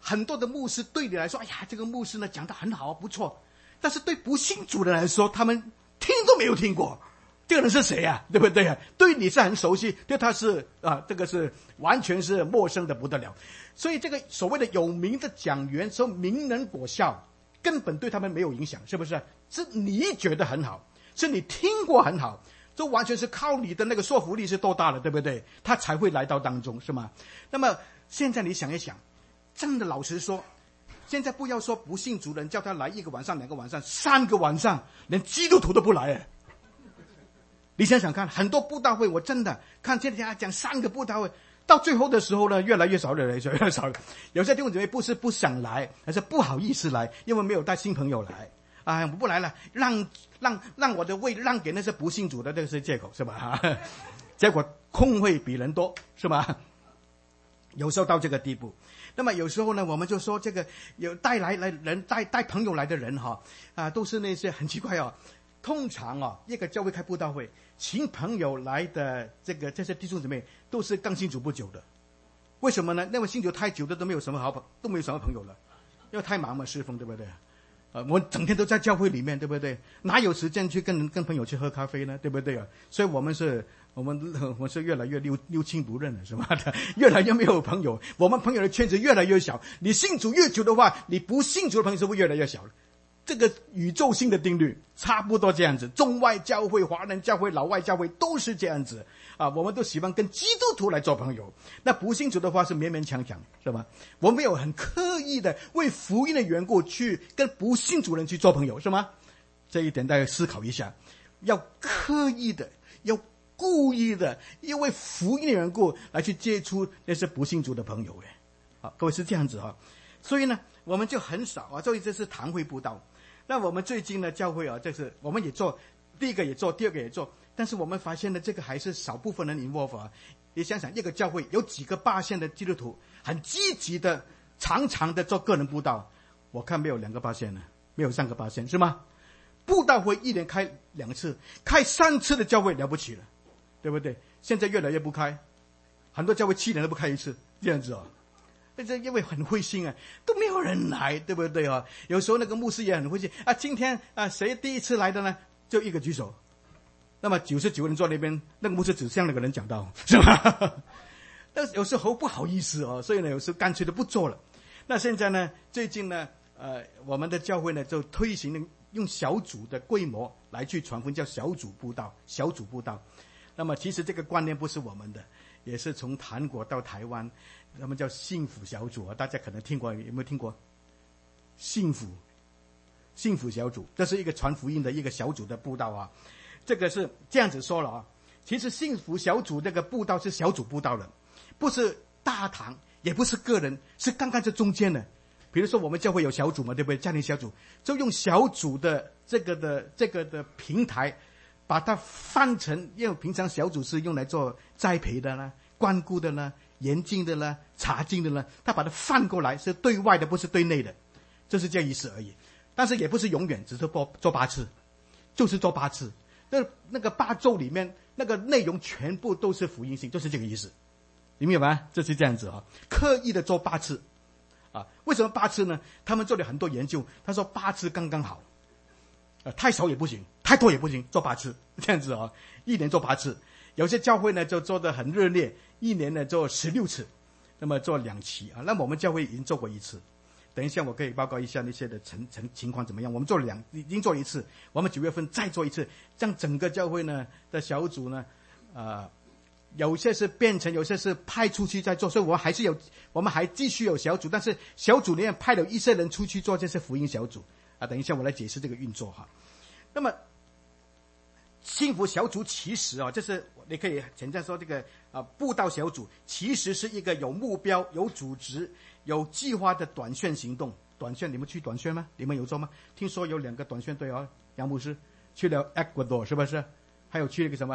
Speaker 1: 很多的牧师对你来说，哎呀，这个牧师呢讲得很好，不错。但是对不信主的人来说，他们听都没有听过，这个人是谁啊？对不对啊？对你是很熟悉，对他是啊，这个是完全是陌生的不得了。所以这个所谓的有名的讲员说名人果效，根本对他们没有影响，是不是？是你觉得很好，是你听过很好，这完全是靠你的那个说服力是多大了，对不对？他才会来到当中，是吗？那么现在你想一想，真的老实说，现在不要说不信主人叫他来一个晚上、两个晚上、三个晚上，连基督徒都不来哎。你想想看，很多布道会，我真的看见人家讲三个布道会，到最后的时候呢，越来越少的人，越来越少了。有些弟兄姊妹不是不想来，而是不好意思来，因为没有带新朋友来。啊，我不来了，让让让我的位让给那些不信主的，这个是借口，是吧？结果空会比人多，是吧？有时候到这个地步。那么有时候呢，我们就说这个有带来来人带带朋友来的人哈啊，都是那些很奇怪哦。通常啊，一个教会开布道会，请朋友来的这个这些弟兄姊妹都是刚信主不久的。为什么呢？因为信主太久的都没有什么好朋，都没有什么朋友了，因为太忙嘛，侍奉，对不对？呃，我整天都在教会里面，对不对？哪有时间去跟跟朋友去喝咖啡呢？对不对啊？所以我们是，我们我们是越来越六六亲不认了，是吧？越来越没有朋友，我们朋友的圈子越来越小。你信主越久的话，你不信主的朋友是不是越来越小了？这个宇宙性的定律差不多这样子，中外教会、华人教会、老外教会都是这样子啊。我们都喜欢跟基督徒来做朋友，那不信主的话是勉勉强强，是吧？我们没有很刻意的为福音的缘故去跟不信主人去做朋友，是吗？这一点大家思考一下，要刻意的，要故意的，因为福音的缘故来去接触那些不信主的朋友。哎，好，各位是这样子啊。所以呢，我们就很少啊。所以这是堂会布道。那我们最近呢，教会啊，这是我们也做，第一个也做，第二个也做，但是我们发现呢，这个还是少部分人 involve 啊。你想想，一个教会有几个八线的基督徒，很积极的、常常的做个人布道，我看没有两个八线呢，没有三个八线，是吗？布道会一年开两次，开三次的教会了不起了，对不对？现在越来越不开，很多教会七年都不开一次，这样子啊。这因为很灰心啊，都没有人来，对不对啊？有时候那个牧师也很灰心啊。今天啊，谁第一次来的呢？就一个举手。那么九十九人坐那边，那个牧师只向那个人讲道，是吧？但有时候不好意思哦，所以呢，有时候干脆都不做了。那现在呢，最近呢，呃，我们的教会呢就推行用小组的规模来去传福音，叫小组布道。小组布道。那么其实这个观念不是我们的，也是从韩国到台湾。他们叫幸福小组啊，大家可能听过，有没有听过？幸福，幸福小组，这是一个传福音的一个小组的布道啊。这个是这样子说了啊。其实幸福小组这个布道是小组布道的，不是大堂，也不是个人，是刚刚这中间的。比如说我们教会有小组嘛，对不对？家庭小组就用小组的这个的这个的平台，把它翻成，因为平常小组是用来做栽培的啦、关顾的啦、研经的啦、查经的啦，他把它翻过来，是对外的，不是对内的，这是这意思而已。但是也不是永远，只是做做八次，就是做八次。那那个八周里面，那个内容全部都是福音性，就是这个意思，你明白吗？这是这样子啊，刻意的做八次，啊，为什么八次呢？他们做了很多研究，他说八次刚刚好，呃，太少也不行，太多也不行，做八次这样子啊，一年做八次。有些教会呢就做得很热烈，一年呢做十六次，那么做两期啊。那么我们教会已经做过一次，等一下我可以报告一下那些的情情情况怎么样。我们做了两，已经做一次，我们九月份再做一次，这样整个教会呢的小组呢，呃，有些是变成，有些是派出去在做，所以我们还是有，我们还继续有小组，但是小组里面派了一些人出去做这些福音小组啊。等一下我来解释这个运作哈。那么幸福小组其实啊，这是你可以简单说，这个啊布道小组其实是一个有目标、有组织、有计划的短宣行动。短宣，你们去短宣吗？你们有做吗？听说有两个短宣队哦，杨牧师去了 Ecuador 是不是？还有去那个什么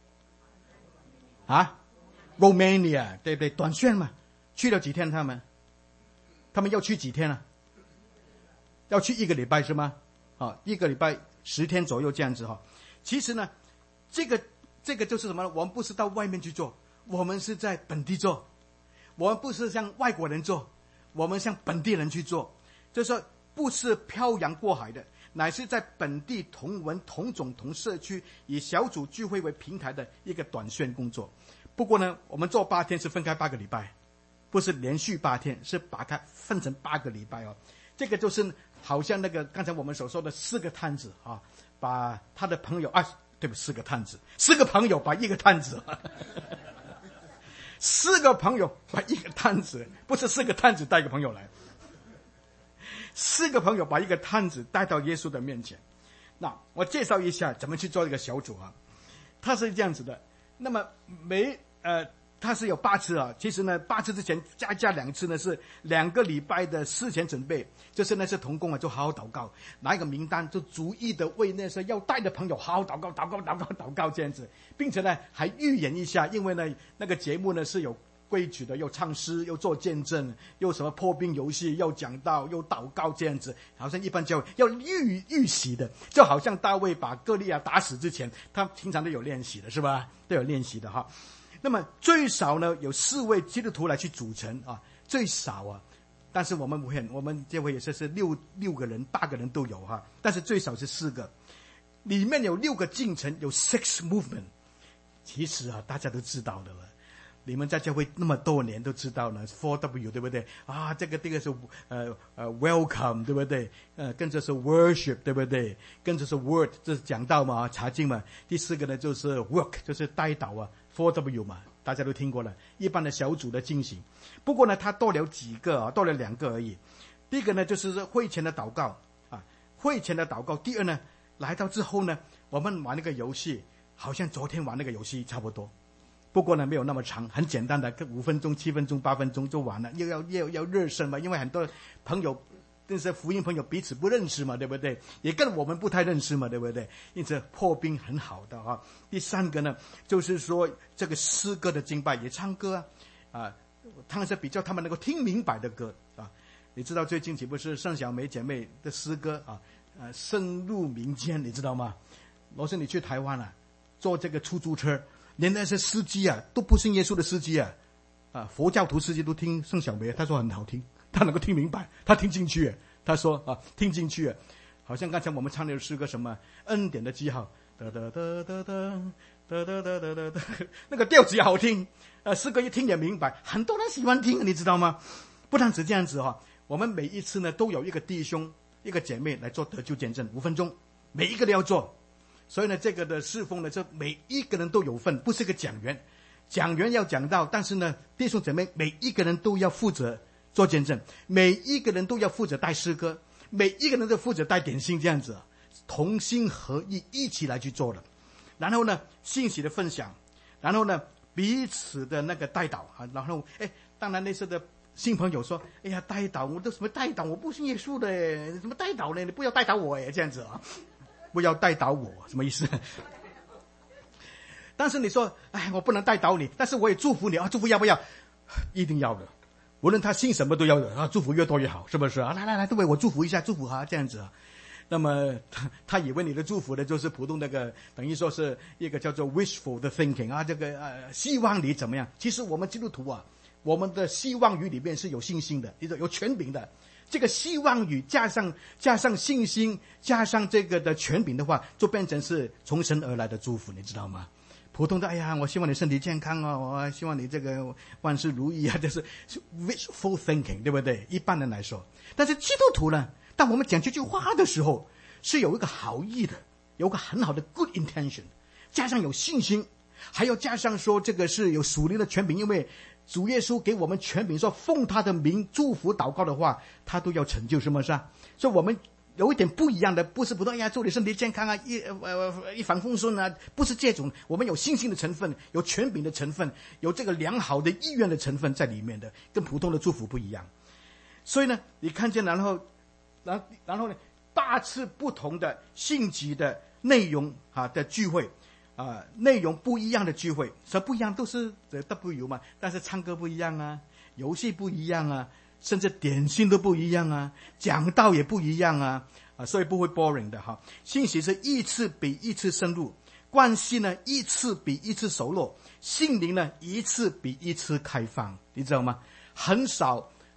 Speaker 1: 啊 Romania 对不对？短宣嘛，去了几天他们？他们要去几天啊？要去一个礼拜是吗？啊，一个礼拜十天左右这样子哈。其实呢，这个这个就是什么呢？我们不是到外面去做，我们是在本地做。我们不是像外国人做， 我们向本地人去做，就是说不是漂洋过海的，乃是在本地同文同种同社区以小组聚会为平台的一个短宣工作。不过呢，我们做八天是分开八个礼拜，不是连续八天，是把它分成八个礼拜哦。这个就是好像那个刚才我们所说的四个探子啊，把他的朋友啊，对不，四个探子，四个朋友把一个探子，四个朋友把一个探子，不是四个探子带一个朋友来，四个朋友把一个探子带到耶稣的面前。那我介绍一下怎么去做这个小组啊，他是这样子的。那么每呃。它是有八次啊，其实呢，八次之前加加两次呢，是两个礼拜的事前准备，就是那些同工啊，就好好祷告，拿一个名单，就逐一的为那些要带的朋友好好祷告，祷告，祷告，祷告这样子，并且呢，还预演一下，因为呢，那个节目呢是有规矩的，又唱诗，又做见证，又什么破冰游戏，又讲道，又祷告这样子，好像一般教会要预预习的，就好像大卫把歌利亚打死之前，他平常都有练习的，是吧？都有练习的哈。那么最少呢，有四位基督徒来去组成啊，最少啊，但是我们很，我们这回也是是六六个人、八个人都有哈，但是最少是四个，里面有六个进程，有 six movement。其实啊，大家都知道的了，你们在教会那么多年都知道了 four W 对不对啊？这个这个是呃呃 welcome 对不对？呃，跟着是 worship 对不对？跟着是 word 这是讲道嘛，查经嘛。第四个呢就是 work 就是带祷啊。four W 嘛，大家都听过了，一般的小组的进行。不过呢，它多了几个啊，多了两个而已。第一个呢，就是会前的祷告啊，会前的祷告。第二呢，来到之后呢，我们玩那个游戏，好像昨天玩那个游戏差不多。不过呢，没有那么长，很简单的，五分钟、七分钟、八分钟就完了。又要又要热身嘛，因为很多朋友。但是福音朋友彼此不认识嘛，对不对？也跟我们不太认识嘛，对不对？因此破冰很好的啊。第三个呢，就是说这个诗歌的敬拜也唱歌啊，啊，唱是比较他们能够听明白的歌啊。你知道最近岂不是盛小梅姐妹的诗歌啊？呃，深入民间，你知道吗？罗生，你去台湾啊，坐这个出租车，连那些司机啊都不信耶稣的司机啊，啊，佛教徒司机都听盛小梅，他说很好听。他能够听明白，他听进去，他说啊，听进去，好像刚才我们唱的诗歌什么恩典的记号，哒哒哒哒哒哒哒哒哒哒，那个调子也好听，呃，诗歌一听也明白，很多人喜欢听，你知道吗？不单只这样子哈、哦，我们每一次呢都有一个弟兄、一个姐妹来做得救见证，五分钟，每一个都要做，所以呢，这个的侍奉呢，这每一个人都有份，不是个讲员，讲员要讲到，但是呢，弟兄姐妹每一个人都要负责。做见证，每一个人都要负责带诗歌，每一个人都负责带点心，这样子同心合意一起来去做的。然后呢，信息的分享，然后呢，彼此的那个带导啊，然后哎，当然那时的新朋友说，哎呀，带导，我都什么带导，我不信耶稣的，什么带导呢？你不要带导我哎，这样子啊，不要带导我，什么意思？但是你说，哎，我不能带导你，但是我也祝福你啊，祝福要不要？一定要的。无论他信什么都要啊，祝福越多越好，是不是啊？来来来，都为我祝福一下，祝福他这样子啊。那么他他以为你的祝福呢，就是普通那个等于说是一个叫做 wishful 的 thinking 啊，这个呃希望你怎么样？其实我们基督徒啊，我们的希望语里面是有信心的，有权柄的。这个希望语加上加上信心，加上这个的权柄的话，就变成是从神而来的祝福，你知道吗？普通的，哎呀，我希望你身体健康哦，我希望你这个万事如意啊，这是 wishful thinking， 对不对？一般人来说，但是基督徒呢，当我们讲这句话的时候，是有一个好意的，有个很好的 good intention， 加上有信心，还要加上说这个是有属灵的权柄，因为主耶稣给我们权柄，说奉他的名祝福祷告的话，他都要成就，是不是啊？所以我们有一点不一样的，不是普通哎呀，祝你身体健康啊，一呃一帆风顺啊，不是这种。我们有信心的成分，有权柄的成分，有这个良好的意愿的成分在里面的，跟普通的祝福不一样。所以呢，你看见然后，然后然后呢，八次不同的性质的内容啊的聚会啊，内容不一样的聚会，说不一样都是 W 嘛，但是唱歌不一样啊，游戏不一样啊。甚至点心都不一样啊，讲道也不一样啊，啊，所以不会 boring 的哈。信息是一次比一次深入，关系呢一次比一次熟络，心灵呢一次比一次开放，你知道吗？很少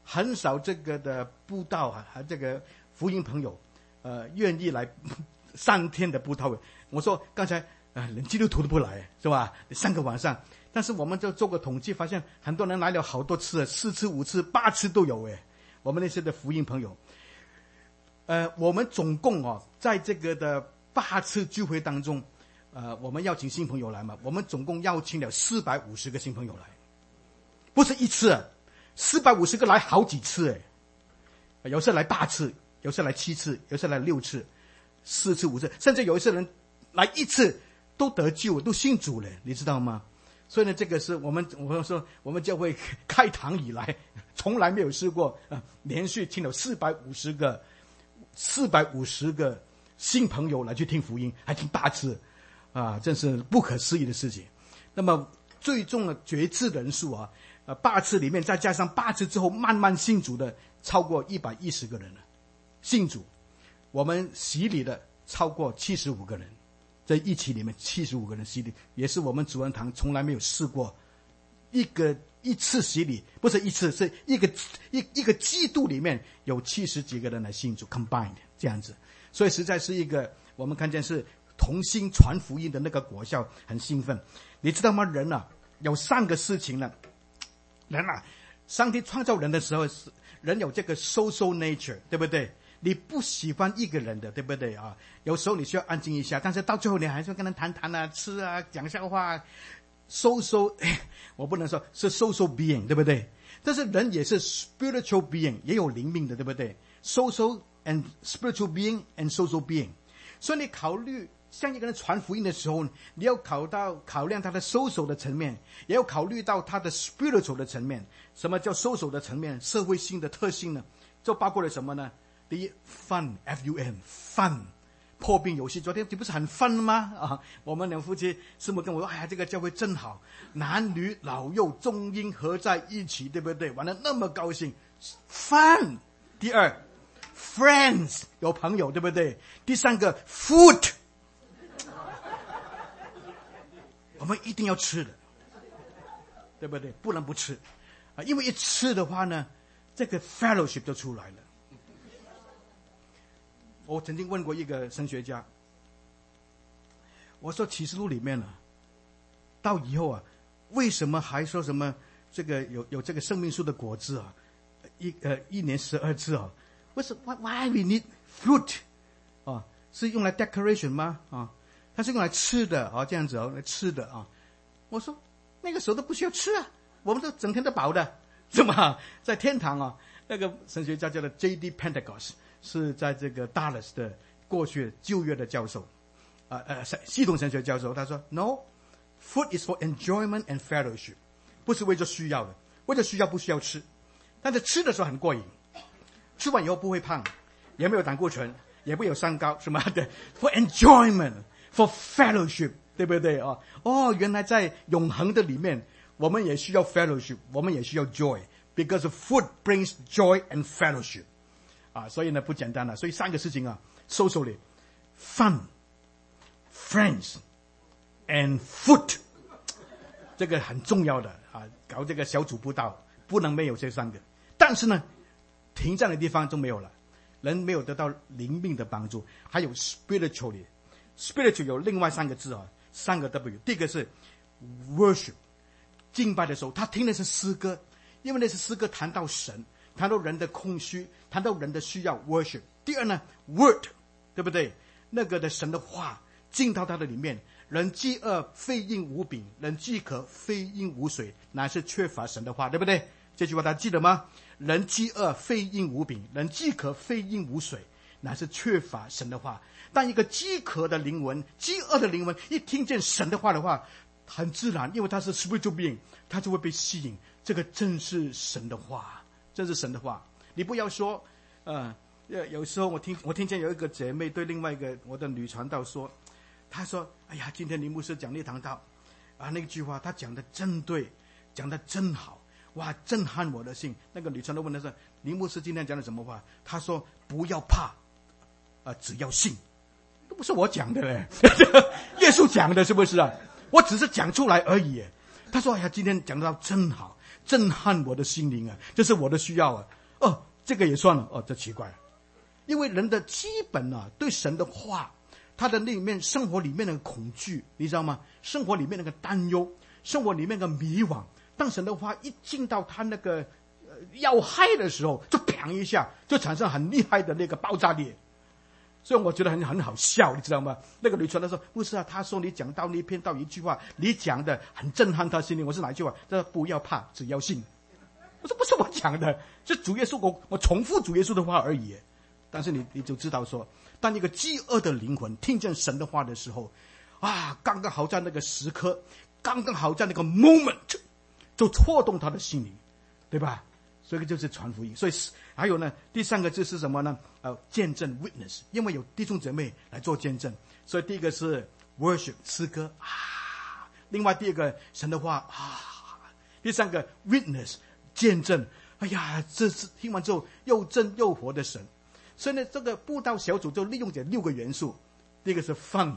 Speaker 1: 很少这个的布道啊，这个福音朋友，呃，愿意来上天的布道会。我说刚才啊，连基督徒都不来，是吧？三个晚上，但是我们就做个统计，发现很多人来了好多次，四次、五次、八次都有诶。我们那些的福音朋友，呃，我们总共哦，在这个的八次聚会当中，呃，我们邀请新朋友来嘛，我们总共邀请了四百五十个新朋友来，不是一次，四百五十个来好几次诶，有时来八次，有时来七次，有时来六次，四次、五次，甚至有一些人来一次都得救，都信主了，你知道吗？所以呢，这个是我们我们说我们教会开堂以来从来没有试过啊，连续听了四百五十个四百五十个新朋友来去听福音，还听八次啊，真是不可思议的事情。那么最终的决志人数啊，呃，八次里面再加上八次之后慢慢信主的超过一百一十个人了，信主，我们洗礼的超过七十五个人。在一起里面七十五个人洗礼，也是我们主恩堂从来没有试过一个一次洗礼，不是一次，是一个一一个季度里面有七十几个人来信主 combined 这样子，所以实在是一个我们看见是同心传福音的那个果效，很兴奋。你知道吗？人啊有三个事情呢，人啊，上帝创造人的时候，人有这个 social nature， 对不对？你不喜欢一个人的，对不对啊？有时候你需要安静一下，但是到最后你还是要跟他谈谈啊，吃啊，讲笑话啊。social， 我不能说是 social being， 对不对？但是人也是 spiritual being， 也有灵命的，对不对？ social and spiritual being and social being。所以你考虑向一个人传福音的时候，你要考到考量他的 social 的层面，也要考虑到他的 spiritual 的层面。什么叫 social 的层面？社会性的特性呢？就包括了什么呢？第一 ，fun F U N fun， 破冰游戏，昨天你不是很 fun 吗？啊，我们两夫妻师母跟我说，哎呀，这个教会真好，男女老幼中英合在一起，对不对？玩得那么高兴 ，fun。第二 ，friends 有朋友，对不对？第三个 food， 我们一定要吃的，对不对？不能不吃啊，因为一吃的话呢，这个 fellowship 就出来了。我曾经问过一个神学家，我说启示录里面呢、啊，到以后啊，为什么还说什么这个有有这个生命树的果子啊，一呃一年十二次啊？为什么 why we need fruit 啊？是用来 decoration 吗？啊，它是用来吃的啊，这样子啊，来吃的啊。我说那个时候都不需要吃啊，我们都整天都饱的，是吗？在天堂啊，那个神学家叫做 J D Pentecost。是在这个 Dallas 的过去旧约的教授，啊呃系统神学教授，他说 No, food is for enjoyment and fellowship， 不是为了需要的，为了需要不需要吃，但是吃的时候很过瘾，吃完以后不会胖，也没有胆固醇，也不会有三高什么的 ，for enjoyment, for fellowship， 对不对啊？哦，原来在永恒的里面，我们也需要 fellowship， 我们也需要 joy，because food brings joy and fellowship。啊，所以呢不简单了。所以三个事情啊 ，socially, fun, friends, and food， 这个很重要的啊。搞这个小组布道不能没有这三个。但是呢，停站的地方就没有了，人没有得到灵命的帮助。还有 spiritually， spiritual 有另外三个字啊，三个 W。第一个是 worship， 敬拜的时候，他听的是诗歌，因为那是诗歌谈到神。谈到人的空虚，谈到人的需要 worship。第二呢 word， 对不对？那个的神的话进到他的里面，人饥饿非因无饼，人饥渴非因无水，乃是缺乏神的话，对不对？这句话大家记得吗？人饥饿非因无饼，人饥渴非因无水，乃是缺乏神的话。当一个饥渴的灵魂，饥饿的灵魂一听见神的话的话，很自然，因为他是 spiritual being， 他就会被吸引。这个正是神的话，这是神的话。你不要说呃有时候我听我听见有一个姐妹对另外一个我的女传道说，她说哎呀，今天林牧师讲那堂道啊，那句话他讲的真对，讲的真好，哇，震撼我的心。那个女传道问她说，林牧师今天讲的什么话？她说不要怕啊、呃，只要信。都不是我讲的嘞耶稣讲的，是不是啊？我只是讲出来而已。她说哎呀，今天讲到真好，震撼我的心灵啊，这是我的需要啊。 哦，这个也算了，哦，这奇怪了。因为人的基本啊，对神的话，他的那里面生活里面的恐惧，你知道吗？生活里面那个担忧，生活里面的迷惘，当神的话一进到他那个呃要害的时候，就砰一下，就产生很厉害的那个爆炸力。所以我觉得很很好笑，你知道吗？那个女传道说：“不是啊，他说你讲到那篇道一句话，你讲的很震撼他心灵。”我是哪一句话？他说：“不要怕，只要信。”我说：“不是我讲的，是主耶稣，我我重复主耶稣的话而已。”但是你你就知道说，当一个饥饿的灵魂听见神的话的时候，啊，刚刚好在那个时刻，刚刚好在那个 moment， 就戳动他的心灵，对吧？所以就是传福音。所以还有呢，第三个字是什么呢？呃，见证 witness， 因为有弟兄姐妹来做见证，所以第一个是 worship 诗歌啊，另外第二个神的话啊，第三个 witness 见证。哎呀，这是听完之后又真又活的神。所以呢，这个布道小组就利用这六个元素，第一个是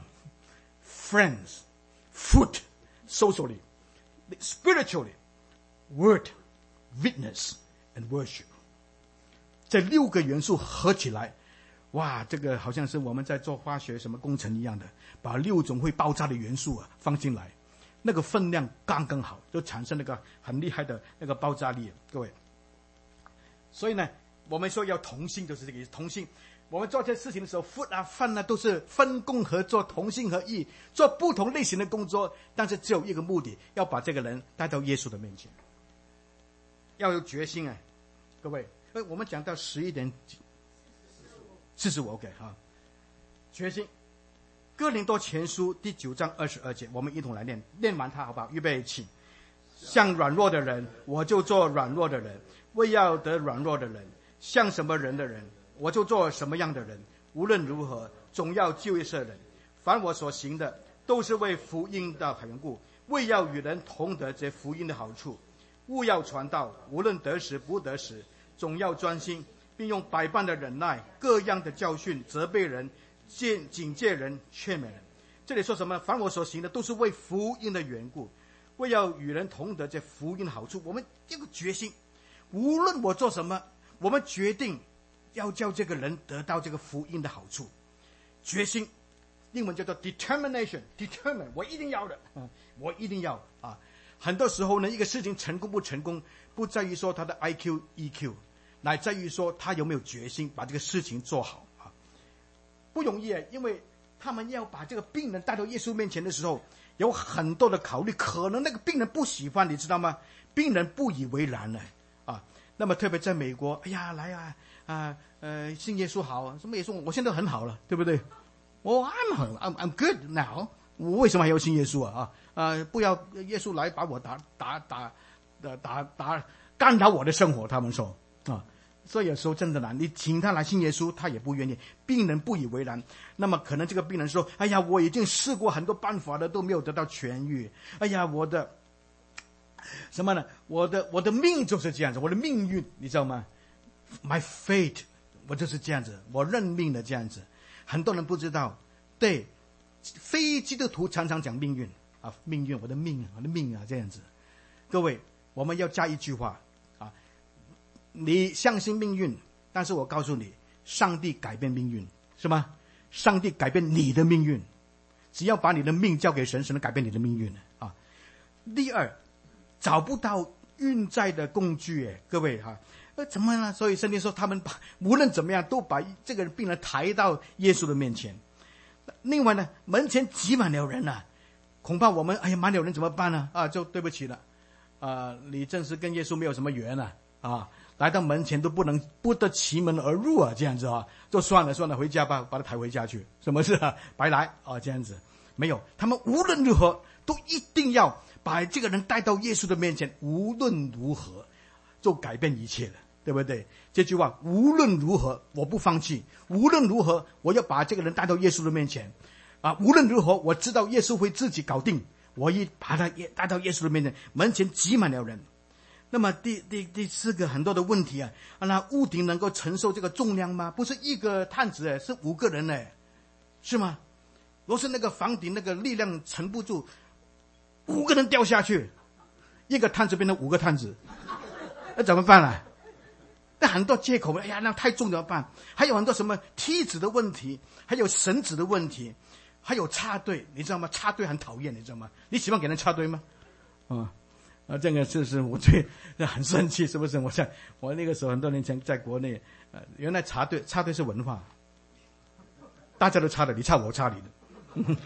Speaker 1: fun，food，socially，spiritually，word，witness。and worship， 这六个元素合起来，哇，这个好像是我们在做化学什么工程一样的，把六种会爆炸的元素啊放进来，那个分量刚刚好，就产生那个很厉害的那个爆炸力。各位，所以呢，我们说要同心，就是这个意思。同心，我们做这事情的时候 ，food 啊、饭啊，都是分工合作、同心合意，做不同类型的工作，但是只有一个目的，要把这个人带到耶稣的面前。要有决心啊，各位，我们讲到十一点四十五 ，OK 哈，决心。哥林多前书第九章二十二节，我们一同来念，念完它好不好？预备起。像软弱的人，我就做软弱的人；为要得软弱的人，像什么人的人，我就做什么样的人。无论如何，总要救一些人。凡我所行的，都是为福音的缘故，为要与人同得这福音的好处。务要传道，无论得时不得时，总要专心，并用百般的忍耐，各样的教训，责备人，警警戒人，劝勉人。这里说什么？凡我所行的，都是为福音的缘故，为要与人同得这福音的好处。我们这个决心，无论我做什么，我们决定要叫这个人得到这个福音的好处。决心，英文叫做 determination， determine， 我一定要的，嗯、我一定要啊。很多时候呢，一个事情成功不成功，不在于说他的 I Q、E Q， 乃在于说他有没有决心把这个事情做好啊。不容易，因为他们要把这个病人带到耶稣面前的时候，有很多的考虑，可能那个病人不喜欢，你知道吗？病人不以为然呢啊。那么特别在美国，哎呀，来啊啊呃，信耶稣好，什么耶稣，我现在很好了，对不对？我 I'm 很 I'm I'm good now， 我为什么还要信耶稣啊？啊啊，不要耶稣来把我打打打打打打干扰我的生活，他们说啊。所以有时候真的难，你请他来信耶稣，他也不愿意。病人不以为然，那么可能这个病人说：“哎呀，我已经试过很多办法了，都没有得到痊愈。哎呀，我的什么呢？我的我的命就是这样子，我的命运，你知道吗 ？My fate， 我就是这样子，我认命的这样子。很多人不知道，对，非基督徒常常讲命运啊，命运，我的命，我的命啊，这样子。各位，我们要加一句话。”你相信命运，但是我告诉你，上帝改变命运，是吗？上帝改变你的命运，只要把你的命交给神，神能改变你的命运啊。第二，找不到运债的工具，哎，各位哈、啊，呃，怎么呢？所以圣经说，他们把无论怎么样，都把这个病人抬到耶稣的面前。另外呢，门前挤满了人啊，恐怕我们哎呀，满了人怎么办呢？啊，就对不起了，啊，你正是跟耶稣没有什么缘啊，啊。来到门前都不能不得其门而入啊，这样子啊，就算了算了，回家吧，把他抬回家去，什么事啊？白来啊，这样子没有，他们无论如何都一定要把这个人带到耶稣的面前，无论如何就改变一切了，对不对？这句话无论如何我不放弃，无论如何我要把这个人带到耶稣的面前啊，无论如何我知道耶稣会自己搞定，我一把他带到耶稣的面前，门前挤满了人。那么第第第四个很多的问题啊，啊那屋顶能够承受这个重量吗？不是一个探子，是五个人呢，是吗？若是那个房顶那个力量撑不住，五个人掉下去，一个探子变成五个探子，那怎么办啊？ 那很多借口，哎呀，那太重怎么办？还有很多什么梯子的问题，还有绳子的问题，还有插队，你知道吗？插队很讨厌，你知道吗？你喜欢给人插队吗？啊、啊，这个就是我最很生气，是不是？我在我那个时候很多年前在国内，呃，原来插队插队是文化，大家都插的，你插我，我插你的。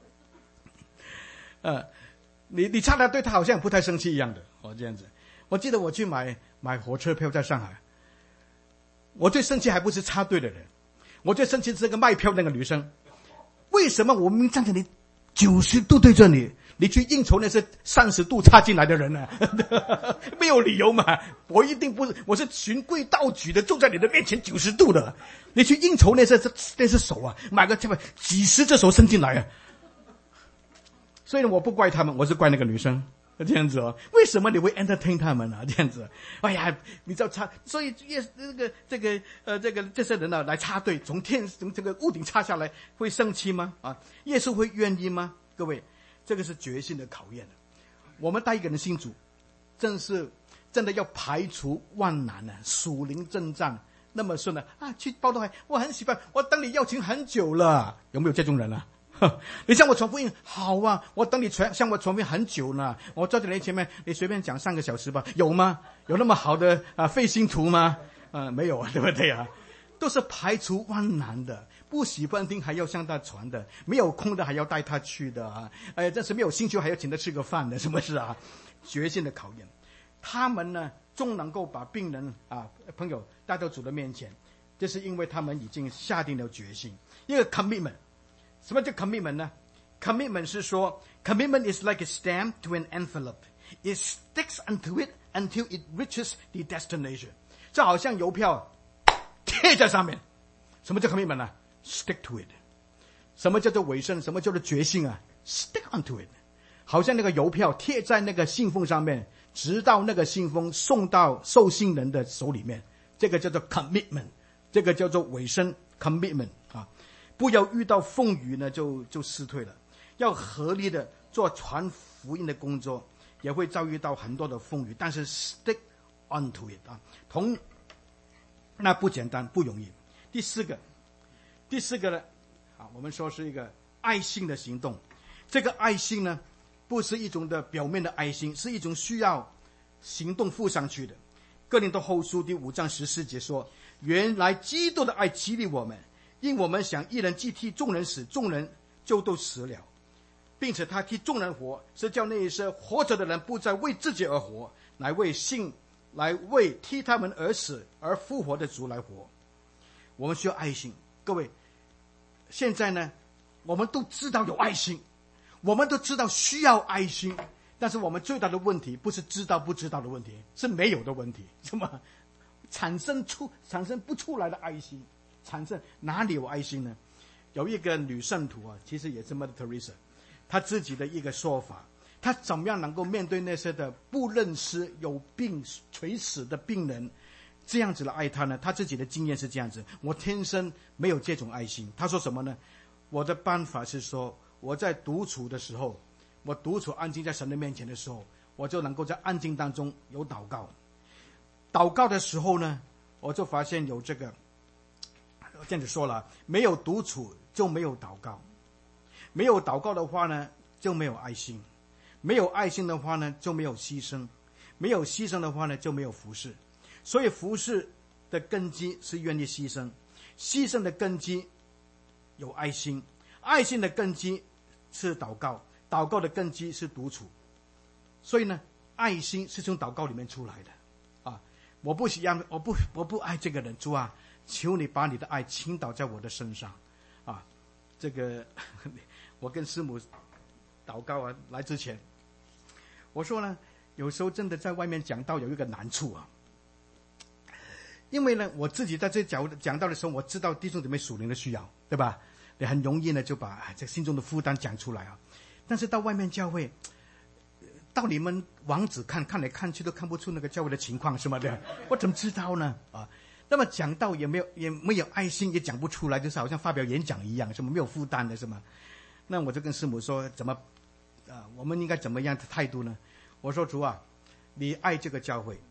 Speaker 1: 呃，你你插他队，他好像不太生气一样的，哦，这样子。我记得我去买买火车票在上海。我最生气还不是插队的人，我最生气是那个卖票那个女生。为什么我明明站在你九十度对着你，你去应酬那些三十度插进来的人呢、啊？没有理由嘛！我一定不是，我是循规蹈矩的坐在你的面前九十度的。你去应酬那些那些手啊，买个这么几十只手伸进来啊！所以我不怪他们，我是怪那个女生。这样子哦，为什么你会 entertain 他们啊？这样子，哎呀，你知道插，所以耶这个这个呃这个这些人呢、啊、来插队，从天从这个屋顶插下来，会生气吗？啊，耶稣会愿意吗？各位，这个是决心的考验。我们带一个人信主，真是真的要排除万难啊，属灵征战那么顺的啊，去报道会，我很喜欢，我等你邀请很久了，有没有这种人啊？你向我传福音好啊，我等你传向我传福音很久了，我坐在你前面，你随便讲三个小时吧，有吗？有那么好的啊费心图吗？啊、呃，没有啊，对不对啊？都是排除万难的，不喜欢听还要向他传的，没有空的还要带他去的啊，哎，但是没有兴趣还要请他吃个饭的，是不是啊？决心的考验，他们呢，终能够把病人啊朋友带到主的面前，这是因为他们已经下定了决心，一个 commitment。什么叫 commitment 呢？ commitment 是说 commitment is like a stamp to an envelope. It sticks unto it until it reaches the destination. 这好像邮票贴在上面。什么叫 commitment 呢？ Stick to it. 什么叫做委身？什么叫做决心啊？ Stick onto it. 好像那个邮票贴在那个信封上面，直到那个信封送到受信人的手里面，这个叫做 commitment， 这个叫做委身 commitment 啊。不要遇到风雨呢，就就失退了。要合力的做传福音的工作，也会遭遇到很多的风雨，但是 stick onto it 啊，同那不简单，不容易。第四个，第四个呢，啊，我们说是一个爱心的行动。这个爱心呢，不是一种的表面的爱心，是一种需要行动付上去的。哥林多后书第五章十四节说：“原来基督的爱激励我们。”因我们想一人既替众人死，众人就都死了，并且他替众人活，是叫那些活着的人不再为自己而活，乃为信，来为替他们而死而复活的主来活。我们需要爱心，各位，现在呢，我们都知道有爱心，我们都知道需要爱心，但是我们最大的问题不是知道不知道的问题，是没有的问题，什么产生出产生不出来的爱心。产生哪里有爱心呢？有一个女圣徒啊，其实也是 Mother Teresa， 她自己的一个说法，她怎么样能够面对那些的不认识有病垂死的病人，这样子来爱她呢？她自己的经验是这样子：我天生没有这种爱心。她说什么呢？我的办法是说，我在独处的时候，我独处安静在神的面前的时候，我就能够在安静当中有祷告。祷告的时候呢，我就发现有这个。这样子说了，没有独处就没有祷告，没有祷告的话呢，就没有爱心，没有爱心的话呢，就没有牺牲，没有牺牲的话呢，就没有服侍。所以服侍的根基是愿意牺牲，牺牲的根基有爱心，爱心的根基是祷告，祷告的根基是独处。所以呢，爱心是从祷告里面出来的啊！我不喜欢，我不我不爱这个人，主啊，求你把你的爱倾倒在我的身上，啊，这个我跟师母祷告啊，来之前，我说呢，有时候真的在外面讲道有一个难处啊，因为呢，我自己在这讲讲道的时候，我知道弟兄姊妹属灵的需要，对吧？你很容易呢就把、哎、这心中的负担讲出来啊，但是到外面教会，到你们网址看看来看去都看不出那个教会的情况，是吗？对，我怎么知道呢？啊。那么讲道也没有也没有爱心，也讲不出来，就是好像发表演讲一样，什么没有负担的，是吗？那我就跟师母说，怎么啊？我们应该怎么样的态度呢？我说主啊，你爱这个教会，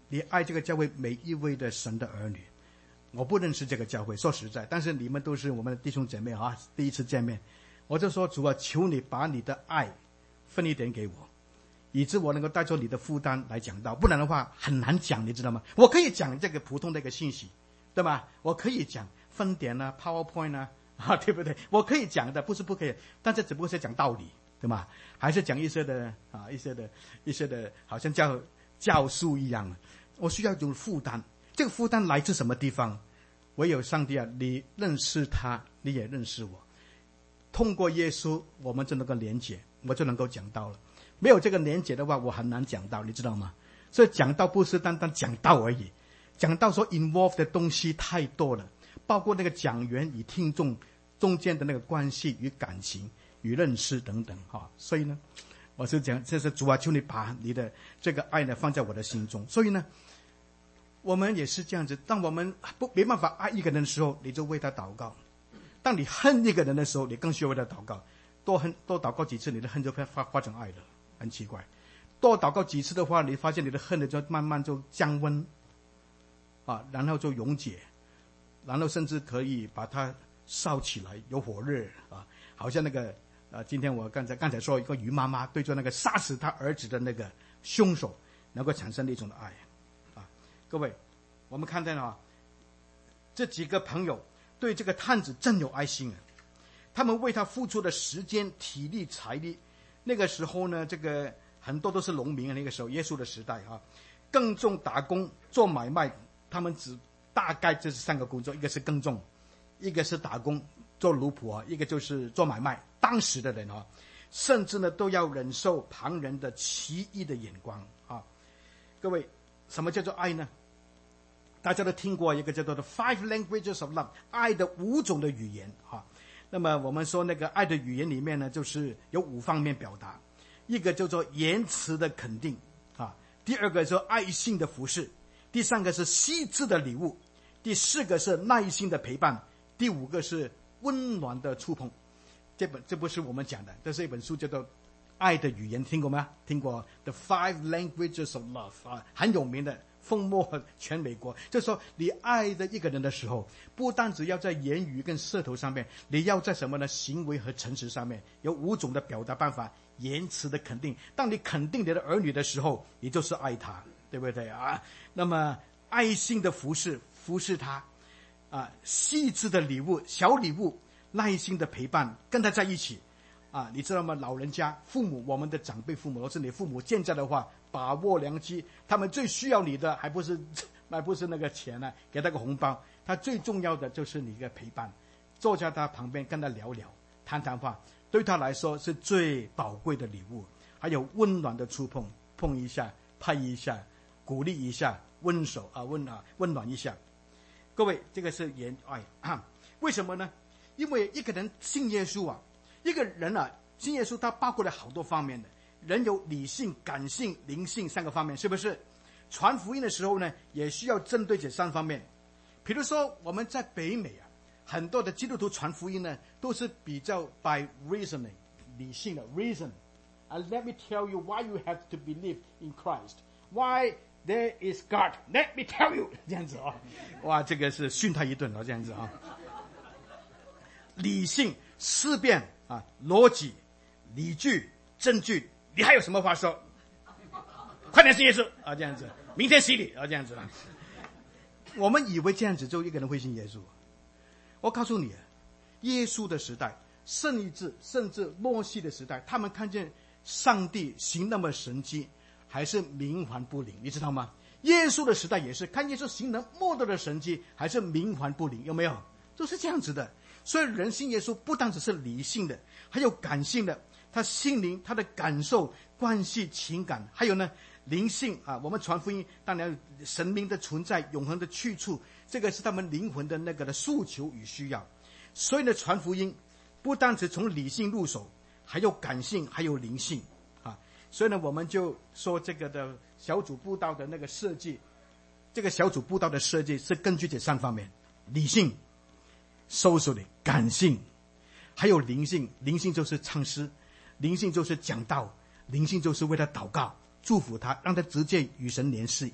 Speaker 1: 你爱这个教会每一位的神的儿女。我不认识这个教会，说实在，但是你们都是我们的弟兄姐妹啊，第一次见面，我就说主啊，求你把你的爱分一点给我，以致我能够带着你的负担来讲道，不然的话很难讲，你知道吗？我可以讲这个普通的一个信息，对吧？我可以讲分点啊 PowerPoint 啊，啊，对不对？我可以讲的，不是不可以，但这只不过是讲道理，对吗？还是讲一些的啊，一些的一些的，好像教教书一样，我需要一种负担。这个负担来自什么地方？唯有上帝啊，你认识他，你也认识我。通过耶稣，我们就能够连结，我就能够讲道了。没有这个连结的话，我很难讲道，你知道吗？所以讲道不是单单讲道而已，讲道所 involve 的东西太多了，包括那个讲员与听众中间的那个关系与感情与认识等等哈。所以呢，我是讲，这是主啊，求你把你的这个爱呢放在我的心中。所以呢，我们也是这样子，当我们不没办法爱一个人的时候，你就为他祷告；当你恨一个人的时候，你更需要为他祷告。多恨多祷告几次，你的恨就会发化成爱了，很奇怪。多祷告几次的话，你发现你的恨呢就慢慢就降温，啊，然后就溶解，然后甚至可以把它烧起来，有火热啊，好像那个啊，今天我刚才刚才说一个鱼妈妈对着那个杀死他儿子的那个凶手，能够产生那种的爱。各位，我们看到啊，这几个朋友对这个探子真有爱心啊！他们为他付出的时间、体力、财力。那个时候呢，这个很多都是农民啊。那个时候，耶稣的时代啊，耕种、打工、做买卖，他们只大概这是三个工作：一个是耕种，一个是打工做奴仆啊，一个就是做买卖。当时的人啊，甚至呢都要忍受旁人的奇异的眼光啊！各位，什么叫做爱呢？大家都听过一个叫做 The Five Languages of Love， 爱的五种的语言哈。那么我们说那个爱的语言里面呢，就是有五方面表达，一个叫做言辞的肯定啊，第二个是爱心的服侍，第三个是细致的礼物，第四个是耐心的陪伴，第五个是温暖的触碰。这本这不是我们讲的，这是一本书叫做《爱的语言》，听过吗？听过 The Five Languages of Love 啊，很有名的。风靡全美国，就是说你爱的一个人的时候，不单只要在言语跟舌头上面，你要在什么呢？行为和诚实上面有五种的表达办法。言辞的肯定，当你肯定你的儿女的时候，你就是爱他，对不对啊？那么爱心的服侍，服侍他啊，细致的礼物，小礼物，耐心的陪伴，跟他在一起啊，你知道吗？老人家、父母，我们的长辈父母，或是你父母健在的话，把握良机，他们最需要你的，还不是，还不是那个钱呢、啊？给他个红包，他最重要的就是你的陪伴，坐在他旁边跟他聊聊，谈谈话，对他来说是最宝贵的礼物。还有温暖的触碰，碰一下，拍一下，鼓励一下，温手啊，温啊，温暖一下。各位，这个是言爱啊？为什么呢？因为一个人信耶稣啊，一个人啊，信耶稣，他包括了好多方面的。人有理性、感性、灵性三个方面，是不是？传福音的时候呢，也需要针对这三方面。比如说我们在北美啊，很多的基督徒传福音呢，都是比较 by reasoning 理性的 reason。And let me tell you why you have to believe in Christ. Why there is God. Let me tell you 这样子啊，哇，这个是训他一顿啊，这样子啊。理性、思辨啊，逻辑、理据、证据。你还有什么话说？快点信耶稣啊！这样子，明天洗礼啊！这样子啊。我们以为这样子就一个人会信耶稣，我告诉你，耶稣的时代、圣医治甚至末世的时代，他们看见上帝行那么神迹，还是冥顽不灵，你知道吗？耶稣的时代也是看耶稣行那么多的神迹，还是冥顽不灵，有没有？都是这样子的。所以人信耶稣不单只是理性的，还有感性的。他心灵、他的感受、关系、情感，还有呢灵性啊。我们传福音，当然神明的存在、永恒的去处，这个是他们灵魂的那个的诉求与需要。所以呢，传福音不单只从理性入手，还有感性，还有灵性啊。所以呢，我们就说这个的小组布道的那个设计，这个小组布道的设计是根据这三方面：理性、socially 感性，还有灵性。灵性就是唱诗。灵性就是讲道，灵性就是为他祷告，祝福他，让他直接与神联系。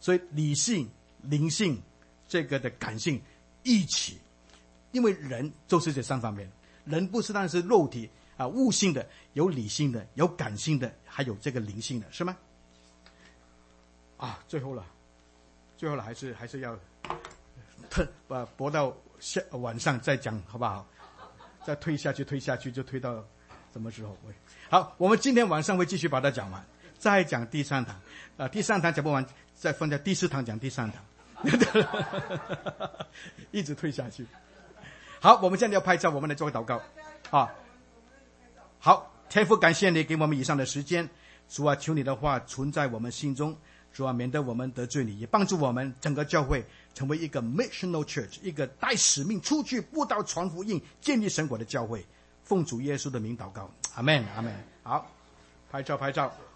Speaker 1: 所以理性、灵性这个的感性一起，因为人就是这三方面，人不是单是肉体啊悟性的，有理性的，有感性的，还有这个灵性的，是吗？啊，最后了，最后了，还是还是要特把播到下晚上再讲，好不好？再推下去，推下去就推到什么时候？好，我们今天晚上会继续把它讲完，再讲第三堂。啊，第三堂讲不完，再分在第四堂讲第三堂，一直推下去。好，我们现在要拍照，我们来做个祷告啊。好，天父，感谢你给我们以上的时间，主啊，求你的话存在我们心中。主啊，免得我们得罪你，也帮助我们整个教会成为一个 missional church， 一个带使命出去布道传福音建立神国的教会。奉主耶稣的名祷告，阿们，阿们。好，拍照拍照。